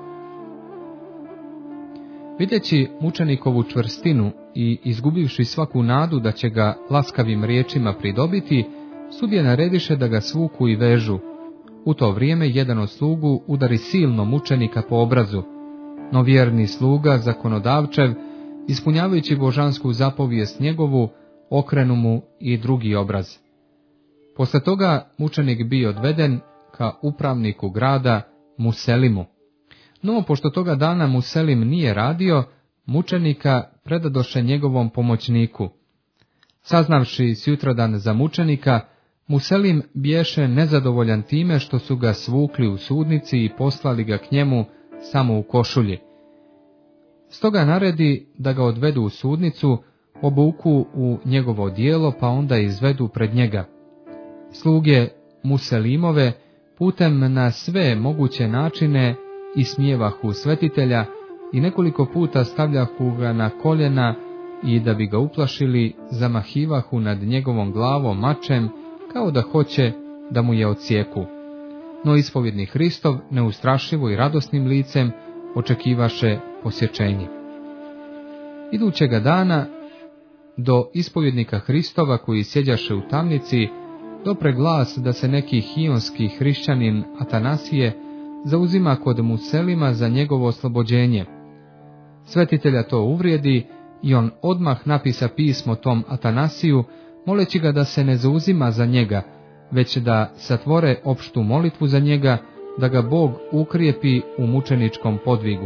Vidjeći mučenikovu čvrstinu i izgubivši svaku nadu da će ga laskavim riječima pridobiti, sudije narediše da ga svuku i vežu. U to vrijeme jedan od slugu udari silno mučenika po obrazu, no vjerni sluga, zakonodavčev, ispunjavajući božansku zapovijest njegovu, okrenu mu i drugi obraz. Posle toga mučenik bio odveden ka upravniku grada Muselimu. No, pošto toga dana Muselim nije radio, mučenika predadoše njegovom pomoćniku. Saznavši sutradan za mučenika, Muselim biješe nezadovoljan time što su ga svukli u sudnici i poslali ga k njemu samo u košulji. Stoga naredi da ga odvedu u sudnicu, obuku u njegovo odijelo, pa onda izvedu pred njega. Sluge Muselimove putem na sve moguće načine ismijevahu svetitelja i nekoliko puta stavljahu ga na koljena i da bi ga uplašili, zamahivahu nad njegovom glavom mačem, kao da hoće da mu je odsjeku. No ispovjednik Hristov neustrašivo i radosnim licem očekivaše posječenje. Idućega dana do ispovjednika Hristova, koji sjeđaše u tamnici, dopre glas da se neki hionski hrišćanin Atanasije zauzima kod Muselima za njegovo oslobođenje. Svetitelja to uvrijedi i on odmah napisa pismo tom Atanasiju, moleći ga da se ne zauzima za njega, već da satvore opštu molitvu za njega, da ga Bog ukrijepi u mučeničkom podvigu.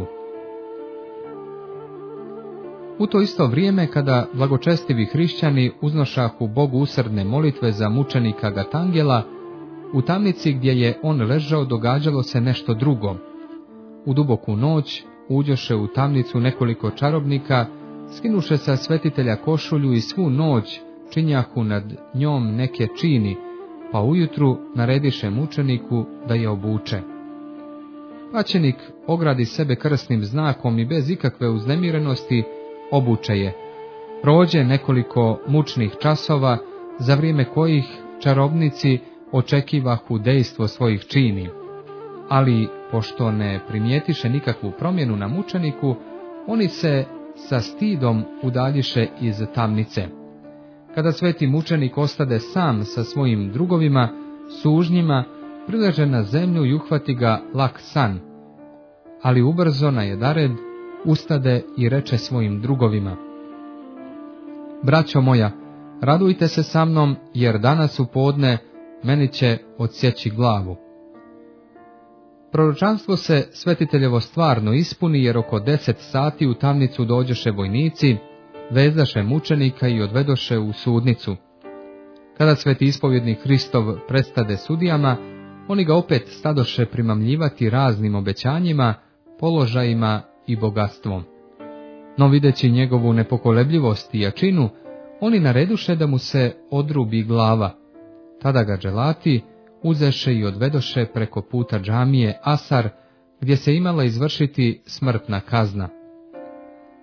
U to isto vrijeme, kada blagočestivi hrišćani uznošahu Bogu usrdne molitve za mučenika Gatangela, u tamnici gdje je on ležao događalo se nešto drugo. U duboku noć uđoše u tamnicu nekoliko čarobnika, skinuše sa svetitelja košulju i svu noć činjahu nad njom neke čini, pa ujutru narediše mučeniku da je obuče. Pačenik ogradi sebe krsnim znakom i bez ikakve uznemirenosti obuče je. Prođe nekoliko mučnih časova, za vrijeme kojih čarobnici očekivahu dejstvo svojih čini, ali pošto ne primijetiše nikakvu promjenu na mučeniku, oni se sa stidom udaljiše iz tamnice. Kada sveti mučenik ostade sam sa svojim drugovima, sužnjima, prileže na zemlju i uhvati ga lak san, ali ubrzo najedared ustade i reče svojim drugovima: braćo moja, radujte se sa mnom, jer danas u podne meni će odsjeći glavu. Proročanstvo se svetiteljevo stvarno ispuni, jer oko deset sati u tamnicu dođoše vojnici, vezaše mučenika i odvedoše u sudnicu. Kada sveti ispovjednik Hristov prestade sudijama, oni ga opet stadoše primamljivati raznim obećanjima, položajima i bogatstvom. No videći njegovu nepokolebljivost i jačinu, oni nareduše da mu se odrubi glava. Tada ga dželati uzeše i odvedoše preko puta džamije Asar, gdje se imala izvršiti smrtna kazna.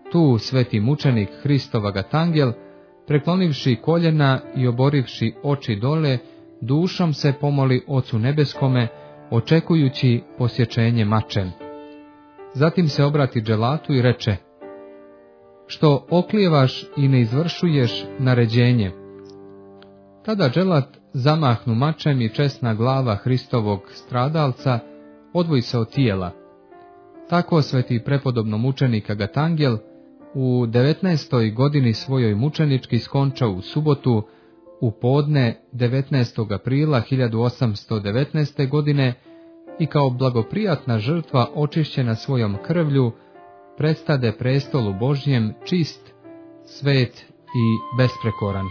Tu sveti mučenik Hristov Agatangel, preklonivši koljena i oborivši oči dole, dušom se pomoli Ocu nebeskome, očekujući posječenje mačem. Zatim se obrati dželatu i reče: što oklijevaš i ne izvršuješ naređenje? Tada dželat zamahnu mačem i česna glava Hristovog stradalca odvoji se od tijela. Tako sveti prepodobno mučenik Agatangel u devetnaestoj godini svojoj mučenički skonča u subotu u podne devetnaestog aprila hiljadu osamsto devetnaeste. godine i kao blagoprijatna žrtva očišćena svojom krvlju predstade prestolu Božjem čist, svet i besprekoran.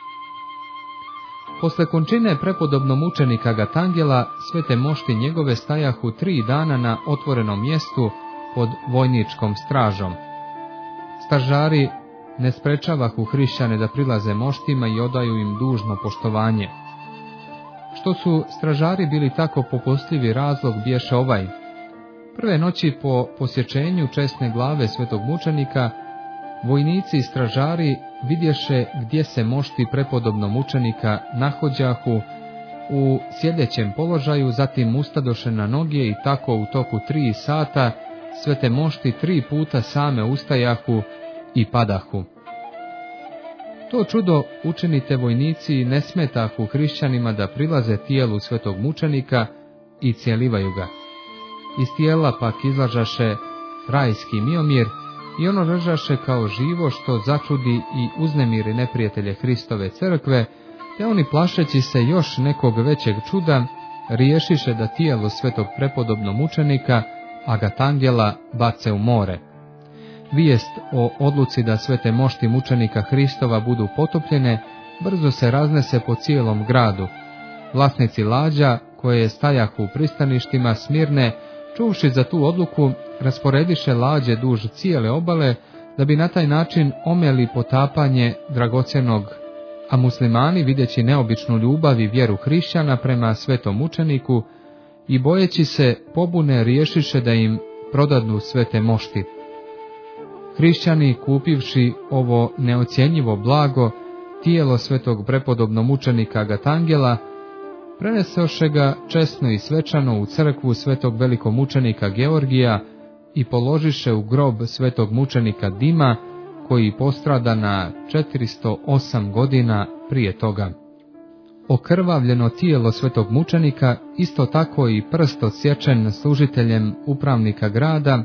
Posle končine prepodobno mučenika Agatangela, svete mošti njegove stajahu tri dana na otvorenom mjestu pod vojničkom stražom. Stražari ne sprečavahu hrišćane da prilaze moštima i odaju im dužno poštovanje. Što su stražari bili tako popustljivi, razlog biješe ovaj: prve noći po posječenju česne glave svetog mučenika, vojnici i stražari vidješe gdje se mošti prepodobno mučenika nahođahu u sjedećem položaju, zatim ustadoše na noge i tako u toku tri sata svete mošti tri puta same ustajahu i padahu. To čudo učinite vojnici i ne smetahu hrišćanima da prilaze tijelu svetog mučenika i cijelivaju ga. Iz tijela pak izlažaše rajski miomir i ono ležaše kao živo, što začudi i uznemiri neprijatelje Hristove crkve, te oni plašeći se još nekog većeg čuda, riješiše da tijelo svetog prepodobno mučenika Agatangela bace u more. Vijest o odluci da svete mošti mučenika Hristova budu potopljene brzo se raznese po cijelom gradu. Vlasnici lađa, koje stajahu u pristaništima Smirne, čuvši za tu odluku, rasporediše lađe duž cijele obale, da bi na taj način omeli potapanje dragocjenog, a muslimani, vidjeći neobičnu ljubav i vjeru hrišćana prema svetom mučeniku i bojeći se pobune, riješiše da im prodadnu svete mošti. Hrišćani, kupivši ovo neocjenjivo blago, tijelo svetog prepodobno mučenika Agatangela, prenesoše ga česno i svečano u crkvu svetog velikomučenika Georgija i položiše u grob svetog mučenika Dima, koji postrada na četiristo osam godina prije toga. Okrvavljeno tijelo svetog mučenika, isto tako i prst odsječen služiteljem upravnika grada,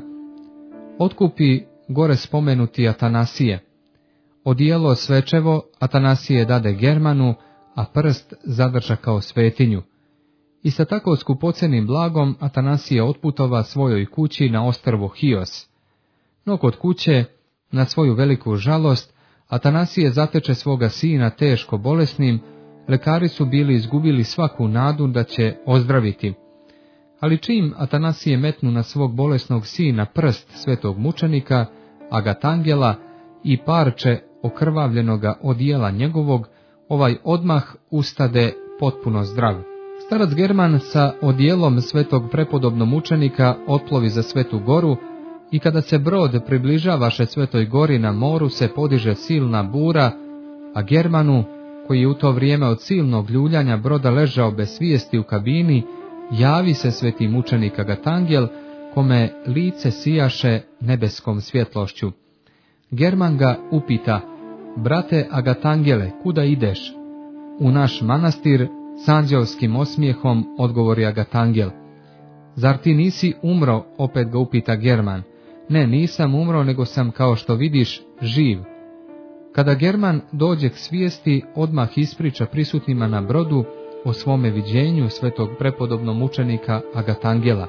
otkupi gore spomenuti Atanasije. Odijelo svečevo Atanasije dade Germanu, a prst zadrža kao svetinju. I sa tako skupocenim blagom Atanasije otputova svojoj kući na ostrvo Hios. No kod kuće, na svoju veliku žalost, Atanasije zateče svoga sina teško bolesnim, lekari su bili izgubili svaku nadu da će ozdraviti. Ali čim Atanasije metnu na svog bolesnog sina prst svetog mučenika Agatangela i parče okrvavljenoga odijela njegovog, ovaj odmah ustade potpuno zdrav. Starac German sa odijelom svetog prepodobno mučenika otplovi za Svetu goru i kada se brod približavaše Svetoj gori na moru se podiže silna bura, a Germanu, koji je u to vrijeme od silnog ljuljanja broda ležao bez svijesti u kabini, javi se sveti mučenik Agatangel, kome lice sijaše nebeskom svjetlošću. German ga upita: brate Agatangele, kuda ideš? U naš manastir, s anđelskim osmijehom odgovori Agatangel. Zar ti nisi umro, opet ga upita German. Ne, nisam umro, nego sam, kao što vidiš, živ. Kada German dođe k svijesti, odmah ispriča prisutnima na brodu o svome viđenju svetog prepodobno mučenika Agatangela.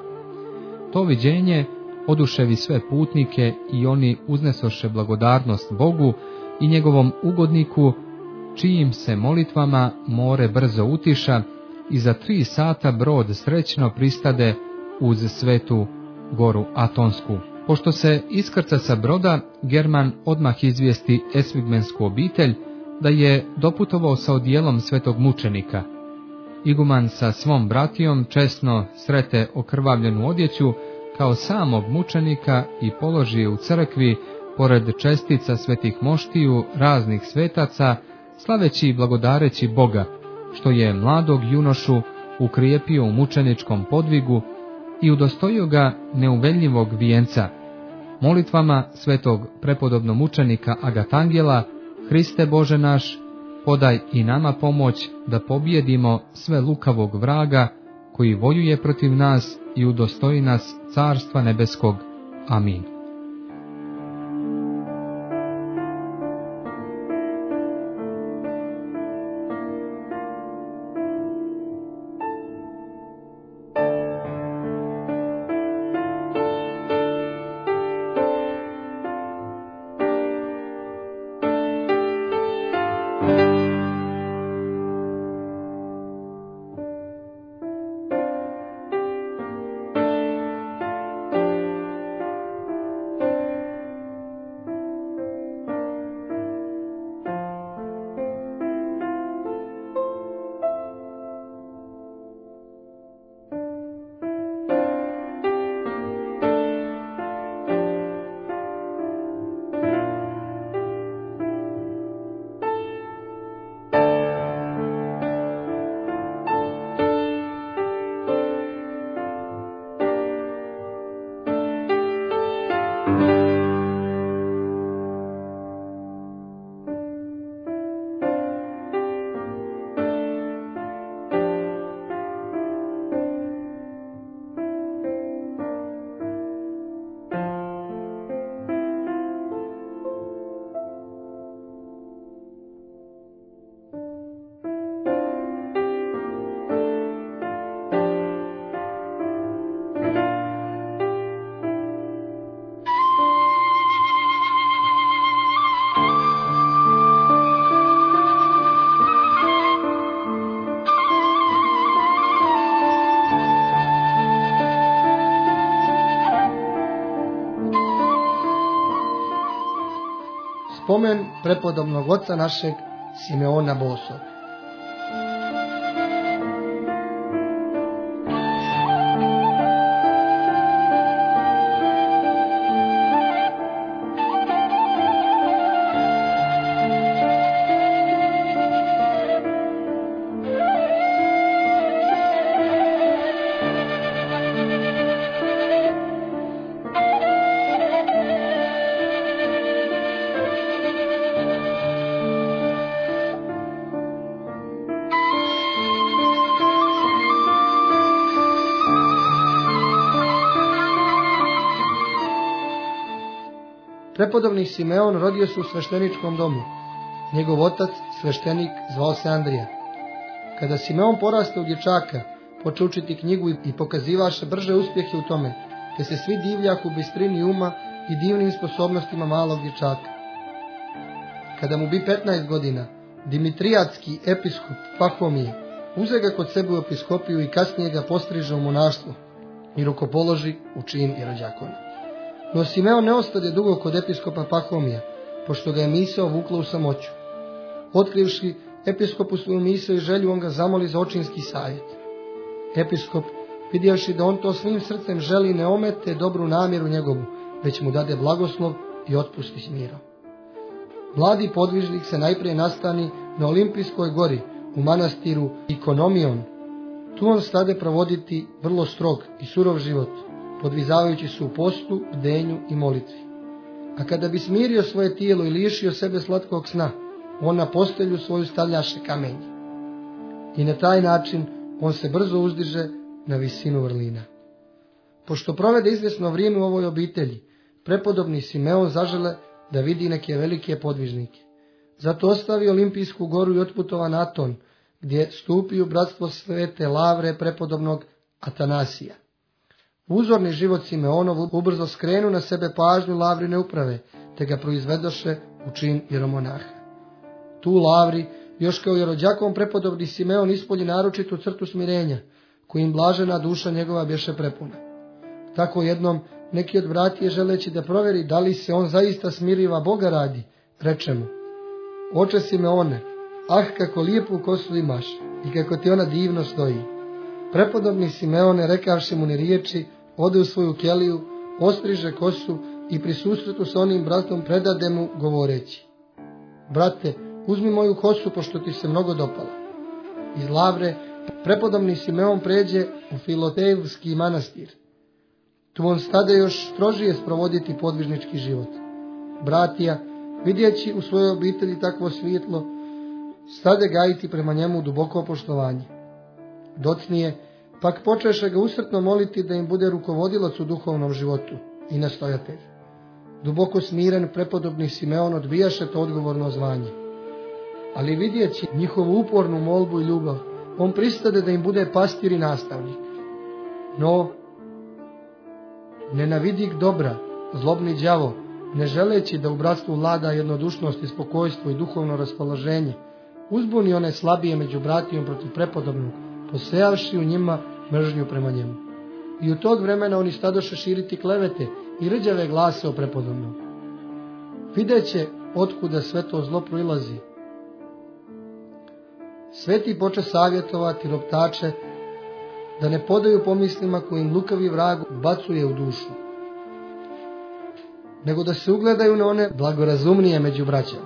To viđenje oduševi sve putnike i oni uznesoše blagodarnost Bogu i njegovom ugodniku, čijim se molitvama more brzo utiša i za tri sata brod srećno pristade uz Svetu goru Atonsku. Pošto se iskrca sa broda, German odmah izvijesti esvigmensku obitelj da je doputovao sa odijelom svetog mučenika. Iguman sa svom bratijom česno srete okrvavljenu odjeću kao samog mučenika i položi je u crkvi pored čestica svetih moštiju raznih svetaca, slaveći i blagodareći Boga, što je mladog junošu ukrijepio u mučeničkom podvigu i udostojio ga neuveljivog vijenca. Molitvama svetog prepodobnog mučenika Agatangela, Hriste Bože naš, podaj i nama pomoć da pobijedimo sve lukavog vraga koji vojuje protiv nas i udostoji nas Carstva nebeskog. Amin. Spomen prepodobnog oca našeg Simeona Bosog. Prepodobni Simeon rodio se u svešteničkom domu. Njegov otac, sveštenik, zvao se Andrija. Kada Simeon porastao u dječaka, počeo učiti knjigu i pokazivaše brže uspjehe u tome, te se svi divljahu u bistrini uma i divnim sposobnostima malog dječaka. Kada mu bi petnaest godina, Dimitrijatski episkop Pahomije uze ga kod sebe u episkopiju i kasnije ga postriže u monaštvo i rukopoloži u čin jerođakona. No Simeon ne ostade dugo kod episkopa Pahomija, pošto ga je misao vukla u samoću. Otkrivši episkopu svoju misao i želju, on ga zamoli za očinski savjet. Episkop, vidjevši da on to svim srcem želi, ne omete dobru namjeru njegovu, već mu dade blagoslov i otpusti s mirom. Mladi podvižnik se najprije nastani na Olimpijskoj gori u manastiru Ikonomion. Tu on stade provoditi vrlo strog i surov život, podvizavajući se u postu, bdenju i molitvi. A kada bi smirio svoje tijelo i lišio sebe slatkog sna, on na postelju svoju stavljaše kamenje. I na taj način on se brzo uzdiže na visinu vrlina. Pošto provede izvjesno vrijeme u ovoj obitelji, prepodobni Simeon zažele da vidi neke velike podvižnike. Zato ostavi Olimpijsku goru i otputova na Aton, gdje stupi u bratstvo svete Lavre prepodobnog Atanasija. Uzorni život Simeonov ubrzo skrenu na sebe pažnju Lavrine uprave, te ga proizvedoše u čin jeromonaha. Tu Lavri, još kao jerođakon prepodobni Simeon ispolji naročitu crtu smirenja, kojim blažena duša njegova bješe prepuna. Tako jednom neki od bratije, želeći da provjeri da li se on zaista smiriva Boga radi, reče mu: Oče Simeone, ah kako lijepu kosu imaš i kako ti ona divno stoji. Prepodobni Simeone, rekavši mu ne riječi, ode u svoju keliju, ostriže kosu i pri susretu sa onim bratom predade mu govoreći: brate, uzmi moju kosu pošto ti se mnogo dopala. Iz Lavre prepodobni Simeon pređe u Filotejevski manastir. Tu on stade još strožije sprovoditi podvižnički život. Bratija, vidjeći u svojoj obitelji takvo svjetlo, stade gajiti prema njemu duboko poštovanje. Docnije pak počeše ga usretno moliti da im bude rukovodilac u duhovnom životu i nastojatelj. Duboko smiren prepodobni Simeon odbijaše to odgovorno zvanje. Ali vidjeći njihovu upornu molbu i ljubav, on pristade da im bude pastir i nastavnik. No, nenavidik dobra, zlobni đavo, ne želeći da u bratstvu vlada jednodušnost i spokojstvo i duhovno raspoloženje, uzbuni one slabije među bratijom protiv prepodobnog, posejavši u njima mržnju prema njemu. I u tog vremena oni stadoše širiti klevete i rđave glase o prepodobnom. Videće otkuda sve to zlo proilazi. Sveti poče savjetovati roptače da ne podaju pomislima kojim lukavi vrag bacuje u dušu, nego da se ugledaju na one blagorazumnije među braćama.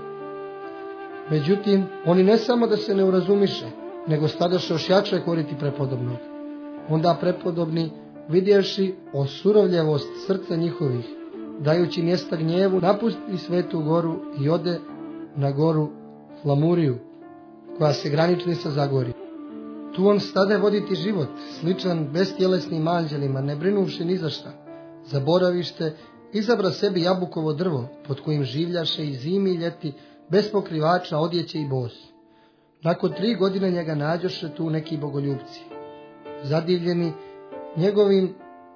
Međutim, oni ne samo da se ne urazumiše, nego stadoše još jače koriti prepodobnog. Onda prepodobni, vidjevši osurovljevost srca njihovih, dajući mjesta gnjevu, napusti Svetu goru i ode na goru Flamuriju, koja se granični sa Zagorjem. Tu on stade voditi život, sličan bestjelesnim anđelima, ne brinuvši ni za šta. Zaboravište, izabra sebi jabukovo drvo, pod kojim življaše i zimi i ljeti, bez pokrivača, odjeće i bos. Nakon tri godine njega nađoše tu neki bogoljubci. Zadivljeni njegovim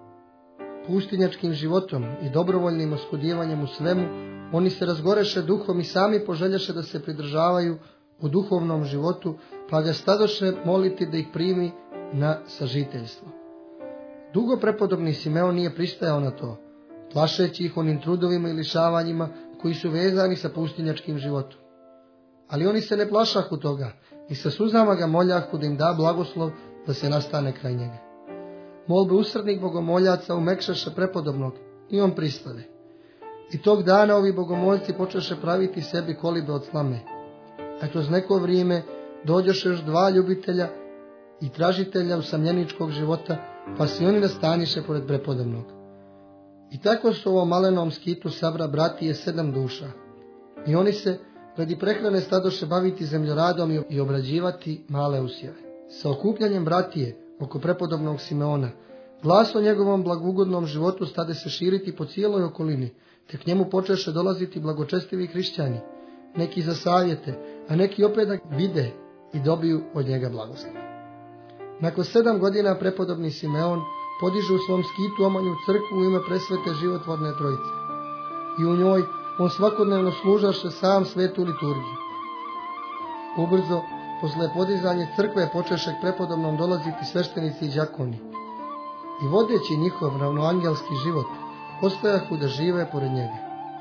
pustinjačkim životom i dobrovoljnim oskudjevanjem u svemu, oni se razgoreše duhom i sami poželjaše da se pridržavaju u duhovnom životu, pa ga stadoše moliti da ih primi na sažiteljstvo. Dugo prepodobni Simeon nije pristajao na to, plašeći ih onim trudovima i lišavanjima koji su vezani sa pustinjačkim životom. Ali oni se ne plašahu toga i sa suzama ga moljahu da im da blagoslov da se nastane kraj njega. Molbe usrednih bogomoljaca umekšaše prepodobnog i on pristade. I tog dana ovi bogomoljci počeše praviti sebi kolibe od slame. A kroz neko vrijeme dođoše još dva ljubitelja i tražitelja usamljeničkog života, pa se oni nastaniše pored prepodobnog. I tako su u ovom malenom skitu sabra bratije sedam duša. I oni se radi prehrane stadoše baviti zemljoradom i obrađivati male usjeve. Sa okupljanjem bratije oko prepodobnog Simeona, glas o njegovom blagugodnom životu stade se širiti po cijeloj okolini, te k njemu počeše dolaziti blagočestivi hrišćani, neki za savjete, a neki opet da vide i dobiju od njega blagoslov. Nakon sedam godina prepodobni Simeon podiže u svom skitu omanju crkvu u ime presvete životvorne trojice. I u njoj on svakodnevno služaše sam svetu liturgiju. Ubrzo, posle podizanja crkve, počeše k prepodobnom dolaziti sveštenici i đakoni. I vodeći njihov ravnoangelski život, postajahu da žive pored njega.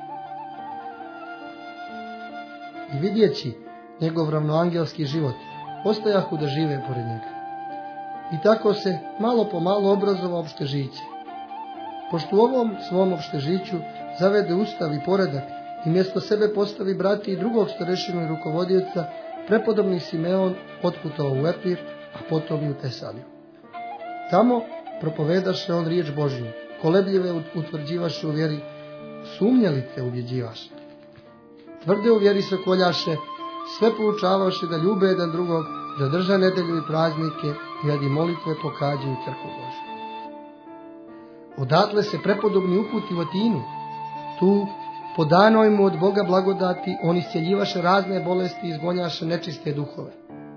I vidjeći njegov ravnoangelski život, postajahu da žive pored njega. I tako se malo po malo obrazovao opštežiće. Pošto u ovom svom opštežiću zavede ustav i poredak i mjesto sebe postavi brati i drugog starešinu i rukovodioca, prepodobni Simeon otputovao u Epir, a potom i u Tesaliju. Tamo propovedaše on riječ Božju, kolebljive utvrđivaše u vjeri, sumnjalice ubjeđivaše. Tvrde u vjeri se koljaše, sve poučavaše da ljube jedan drugog, da drže nedelju i praznike i radi molitve pokađaju crkvu Božju. Odatle se prepodobni uputi u Atinu. Tu, po danoj mu od Boga blagodati, on isceljivaše razne bolesti i izgonjaše nečiste duhove.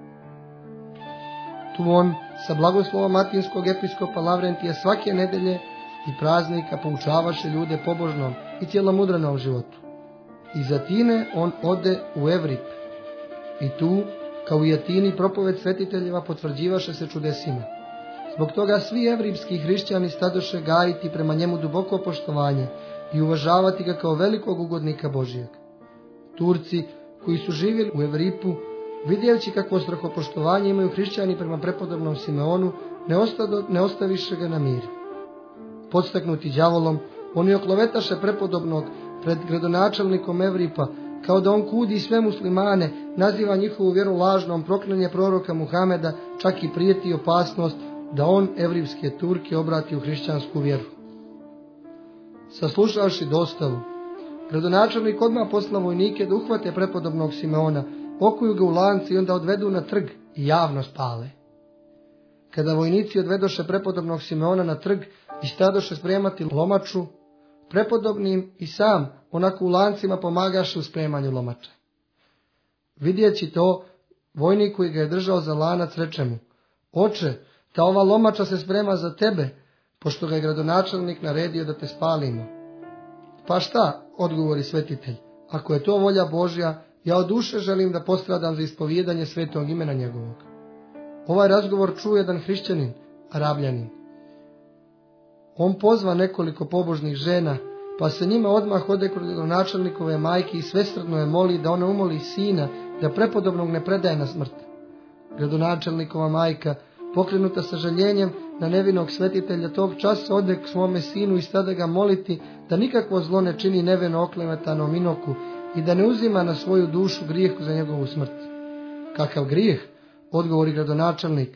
Tu on, sa blagoslovom atinskog episkopa Lavrentija, svake nedelje i praznika poučavaše ljude pobožnom i cjelomudrenom životu. Iz Atine on ode u Evrip i tu, kao i Atini, propoved svetiteljeva potvrđivaše se čudesima. Zbog toga svi evripski hrišćani stadoše gajiti prema njemu duboko poštovanje i uvažavati ga kao velikog ugodnika Božijeg. Turci, koji su živjeli u Evripu, vidjevši kakvo strahopoštovanje imaju hrišćani prema prepodobnom Simeonu, ne, ostado, ne ostaviše ga na mir. Podstaknuti đavolom, Oni oklovetaše prepodobnog pred gradonačelnikom Evripa, kao da on kudi sve muslimane, naziva njihovu vjeru lažnom, proklinje proroka Muhameda, čak i prijeti opasnost da on evripske Turke obrati u hrišćansku vjeru. Saslušavši dostavu, gradonačelnik odmah posla vojnike da uhvate prepodobnog Simeona, okuju ga u lance i onda odvedu na trg i javno spale. Kada vojnici odvedoše prepodobnog Simeona na trg i stadoše spremati lomaču, prepodobnim i sam onako u lancima pomagaše u spremanju lomača. Vidjeći to, vojnik koji ga je držao za lanac reče mu: Oče, ta ova lomača se sprema za tebe, pošto ga je gradonačelnik naredio da te spalimo. Pa šta, odgovori svetitelj, ako je to volja Božja, ja od duše želim da postradam za ispovijedanje svetog imena njegovog. Ovaj razgovor čuje jedan hrišćanin, Arabljanin. On pozva nekoliko pobožnih žena, pa se njima odmah ode kod gradonačelnikove majke i svesrdno je moli da ona umoli sina da prepodobnog ne predaje na smrt. Gradonačelnikova majka, pokrenuta sa žaljenjem na nevinog svetitelja, tog časa ode k svome sinu i stada ga moliti da nikakvo zlo ne čini neveno oklevetanom inoku i da ne uzima na svoju dušu grijeh za njegovu smrt. Kakav grijeh? Odgovori gradonačelnik.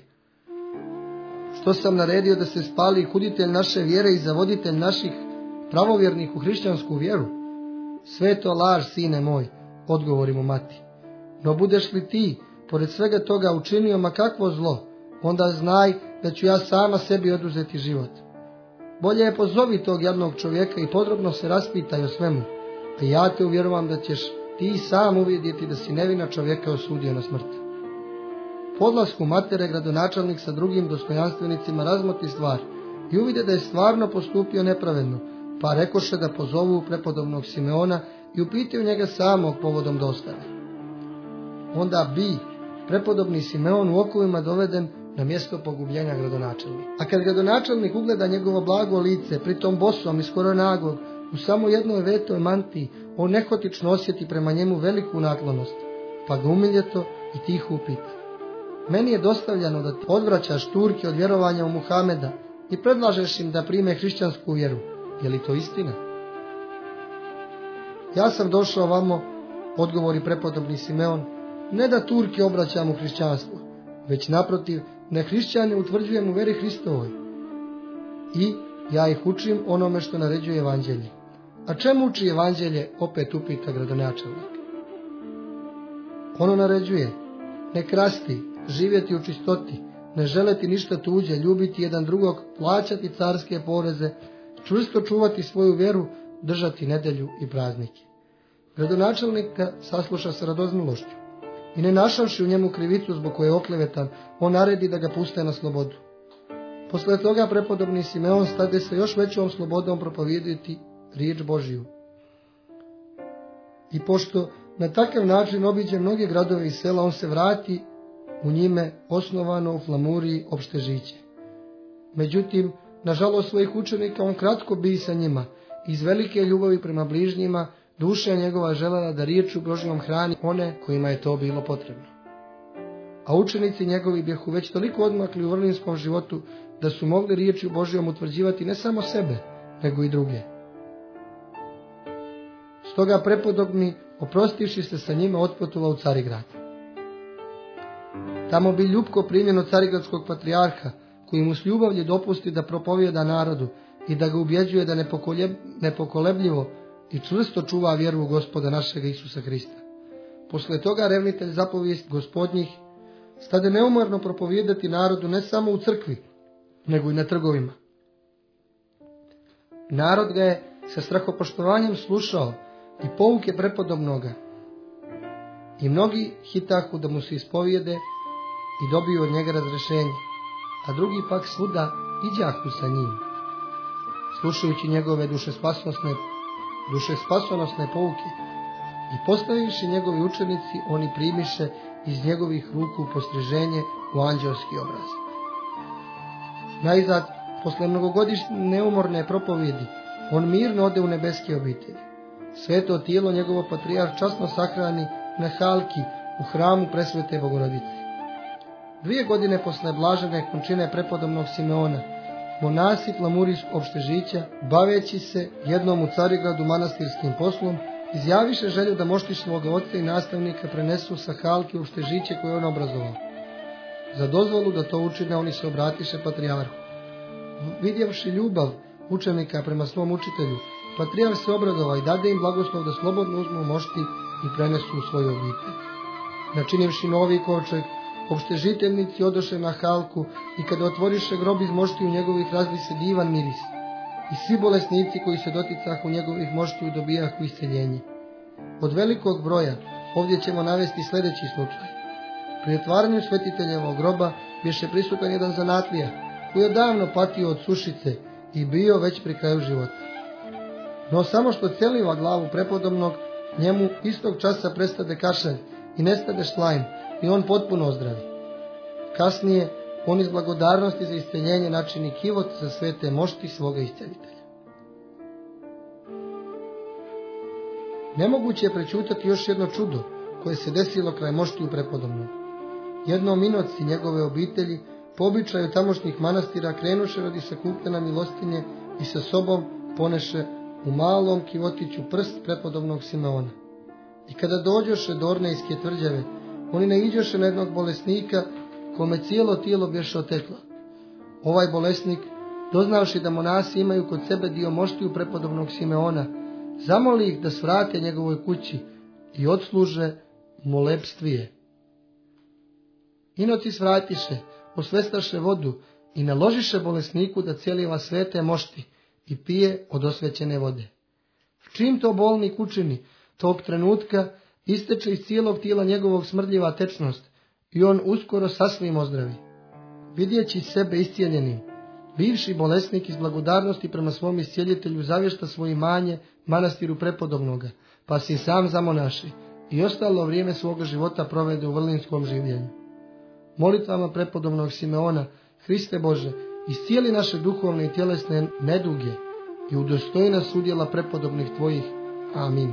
Što sam naredio da se spali huditelj naše vjere i zavoditelj naših pravovjernih u hrišćansku vjeru? Sve je to laž, sine moj, odgovori mu mati. No budeš li ti, pored svega toga, učinio ma kakvo zlo, onda znaj da ću ja sama sebi oduzeti život. Bolje je pozovi tog jadnog čovjeka i podrobno se raspitaj o svemu, a ja te uvjerovam da ćeš ti sam uvidjeti da si nevina čovjeka osudio na smrt. Po odlasku matere gradonačelnik sa drugim dostojanstvenicima razmoti stvar i uvide da je stvarno postupio nepravedno, pa rekoše da pozovu prepodobnog Simeona i upitaju njega samog povodom dostave. Onda bi prepodobni Simeon u okovima doveden na mjesto pogubljenja gradonačelnika. A kad gradonačelnik ugleda njegovo blago lice, pritom bosom i skoro nagog, u samo jednoj vetoj mantiji, on nehotično osjeti prema njemu veliku naklonost, pa ga umiljeto i tiho upita: Meni je dostavljeno da ti odvraćaš Turke od vjerovanja u Muhameda i predlažeš im da prime hrišćansku vjeru. Je li to istina? Ja sam došao vamo, odgovori prepodobni Simeon, ne da Turke obraćam u hrišćanstvo, već naprotiv, ne hrišćane utvrđujem u veri Hristovoj. I ja ih učim onome što naređuje evanđelje. A čemu uči evanđelje, opet upita gradonačelnik. Ono naređuje: ne krasti, živjeti u čistoti, ne želeti ništa tuđe, ljubiti jedan drugog, plaćati carske poreze, čvrsto čuvati svoju vjeru, držati nedjelju i praznike. Gradonačelnik ga sasluša sa radoznalošću i ne našavši u njemu krivicu zbog koje je oklevetan, on naredi da ga puste na slobodu. Posle toga prepodobni Simeon stade sa još većom slobodom propovijediti riječ Božiju. I pošto na takav način obiđe mnoge gradove i sela, on se vrati u njime osnovano u Flamuriji opšte žiće. Međutim, nažalost svojih učenika, on kratko bi sa njima. Iz velike ljubavi prema bližnjima, duša njegova želela da riječu Božjom hrani one kojima je to bilo potrebno. A učenici njegovi bjehu već toliko odmakli u vrlinskom životu da su mogli riječju Božjom utvrđivati ne samo sebe, nego i druge. Stoga prepodobni, oprostivši se sa njima, otputula u Carigrad. Tamo bi ljubko primljen od carigradskog patrijarha, koji mu s ljubavlje dopusti da propovijeda narodu i da ga ubjeđuje da nepokolebljivo i čvrsto čuva vjeru u Gospoda našega Isusa Hrista. Posle toga revnitelj zapovijest Gospodnjih stade neumorno propovijedati narodu ne samo u crkvi, nego i na trgovima. Narod ga je sa strahopoštovanjem slušao i pouke prepodobnoga, i mnogi hitahu da mu se ispovijede i dobiju od njega razrešenje, a drugi pak svuda iđahu sa njim, slušajući njegove duše spasonosne, duše spasonosne pouke, i postavivši njegovi učenici, oni primiše iz njegovih ruku postriženje u anđelski obraz. Najzad, posle mnogogodišnje neumorne propovjedi, on mirno ode u nebeske obitelji. Sveto tijelo njegovo patrijarh časno sahrani na halki u hramu presvete Bogorodice. Dvije godine posle blažene končine prepodobnog Simeona, monasi Flamurijskog opštežića, baveći se jednom u Carigradu manastirskim poslom, izjaviše želju da mošti svoga oca i nastavnika prenesu sa Halki u opštežiće koje on obrazovao. Za dozvolu da to učine oni se obratiše patrijarhu. Vidjevši ljubav učenika prema svom učitelju, patrijarh se obradovao i dade im blagoslov da slobodno uzmu mošti i prenesu u svoju obitelj. Načinivši novi kovčeg, opštežiteljnici odoše na Halku i kada otvoriše grob iz moštiju njegovih razli se divan miris. I svi bolesnici koji se doticahu njegovih moštiju dobijahu isceljenje. Od velikog broja ovdje ćemo navesti sljedeći slučaj. Pri otvaranju svetiteljevog groba biše prisutan jedan zanatlija koji je davno patio od sušice i bio već pri kraju života. No samo što celiva glavu prepodobnog, njemu istog časa prestade kašalj i nestade šlajm i on potpuno ozdravi. Kasnije on iz blagodarnosti za isceljenje načini kivot za svete mošti svoga iscelitelja. Nemoguće je prećutati još jedno čudo koje se desilo kraj moštiju prepodobnog. Jednom inoci njegove obitelji po običaju tamošnjih manastira krenuše radi sakupljena milostinje i sa sobom poneše u malom kivotiću prst prepodobnog Simeona. I kada dođoše do Ornejske tvrđave, oni naiđoše na jednog bolesnika kome cijelo tijelo bješe oteklo. Ovaj bolesnik, doznavši da monasi imaju kod sebe dio moštiju prepodobnog Simeona, zamoli ih da svrate njegovoj kući i odsluže molebstvije. Inoci svratiše, osvestaše vodu i naložiše bolesniku da cjeliva svete mošti i pije od osvećene vode. Čim to bolnik učini, tog trenutka isteče iz cijelog tijela njegovog smrdljiva tečnost i on uskoro sasvim ozdravi. Vidjeći sebe iscijeljenim, bivši bolesnik iz blagodarnosti prema svom iscijelitelju zavješta svoje imanje manastiru prepodobnoga, pa se i sam zamonaši i ostalo vrijeme svoga života provede u vrlinskom življenju. Molitvama prepodobnog Simeona, Hriste Bože, iscijeli naše duhovne i tjelesne neduge i udostoji nas udjela prepodobnih Tvojih. Amin.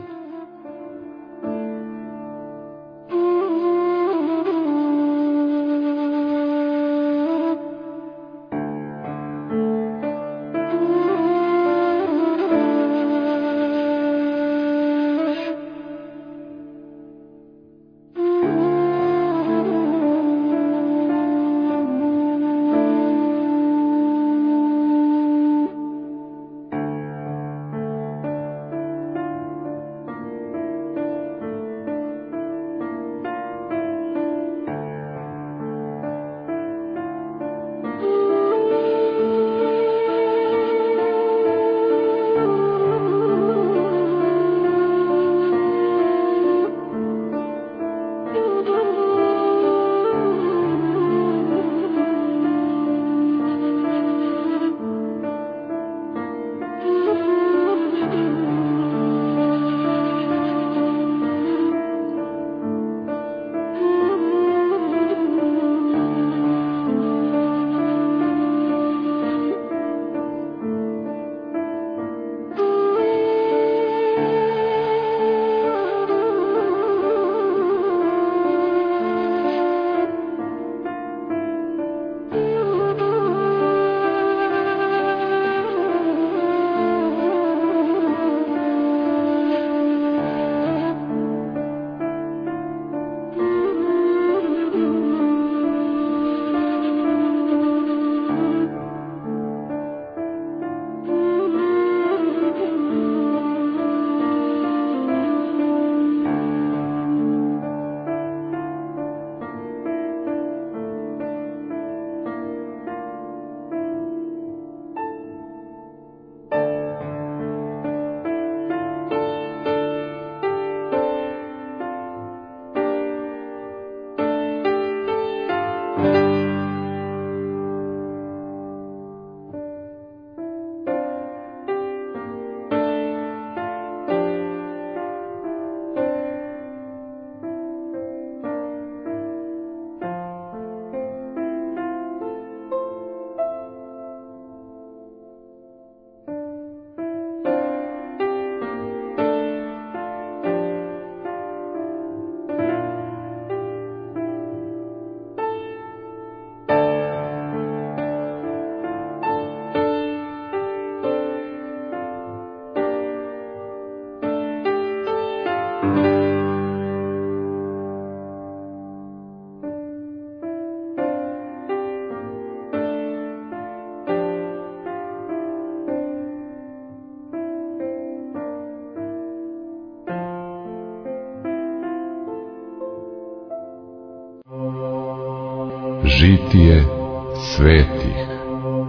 Žitije svetih.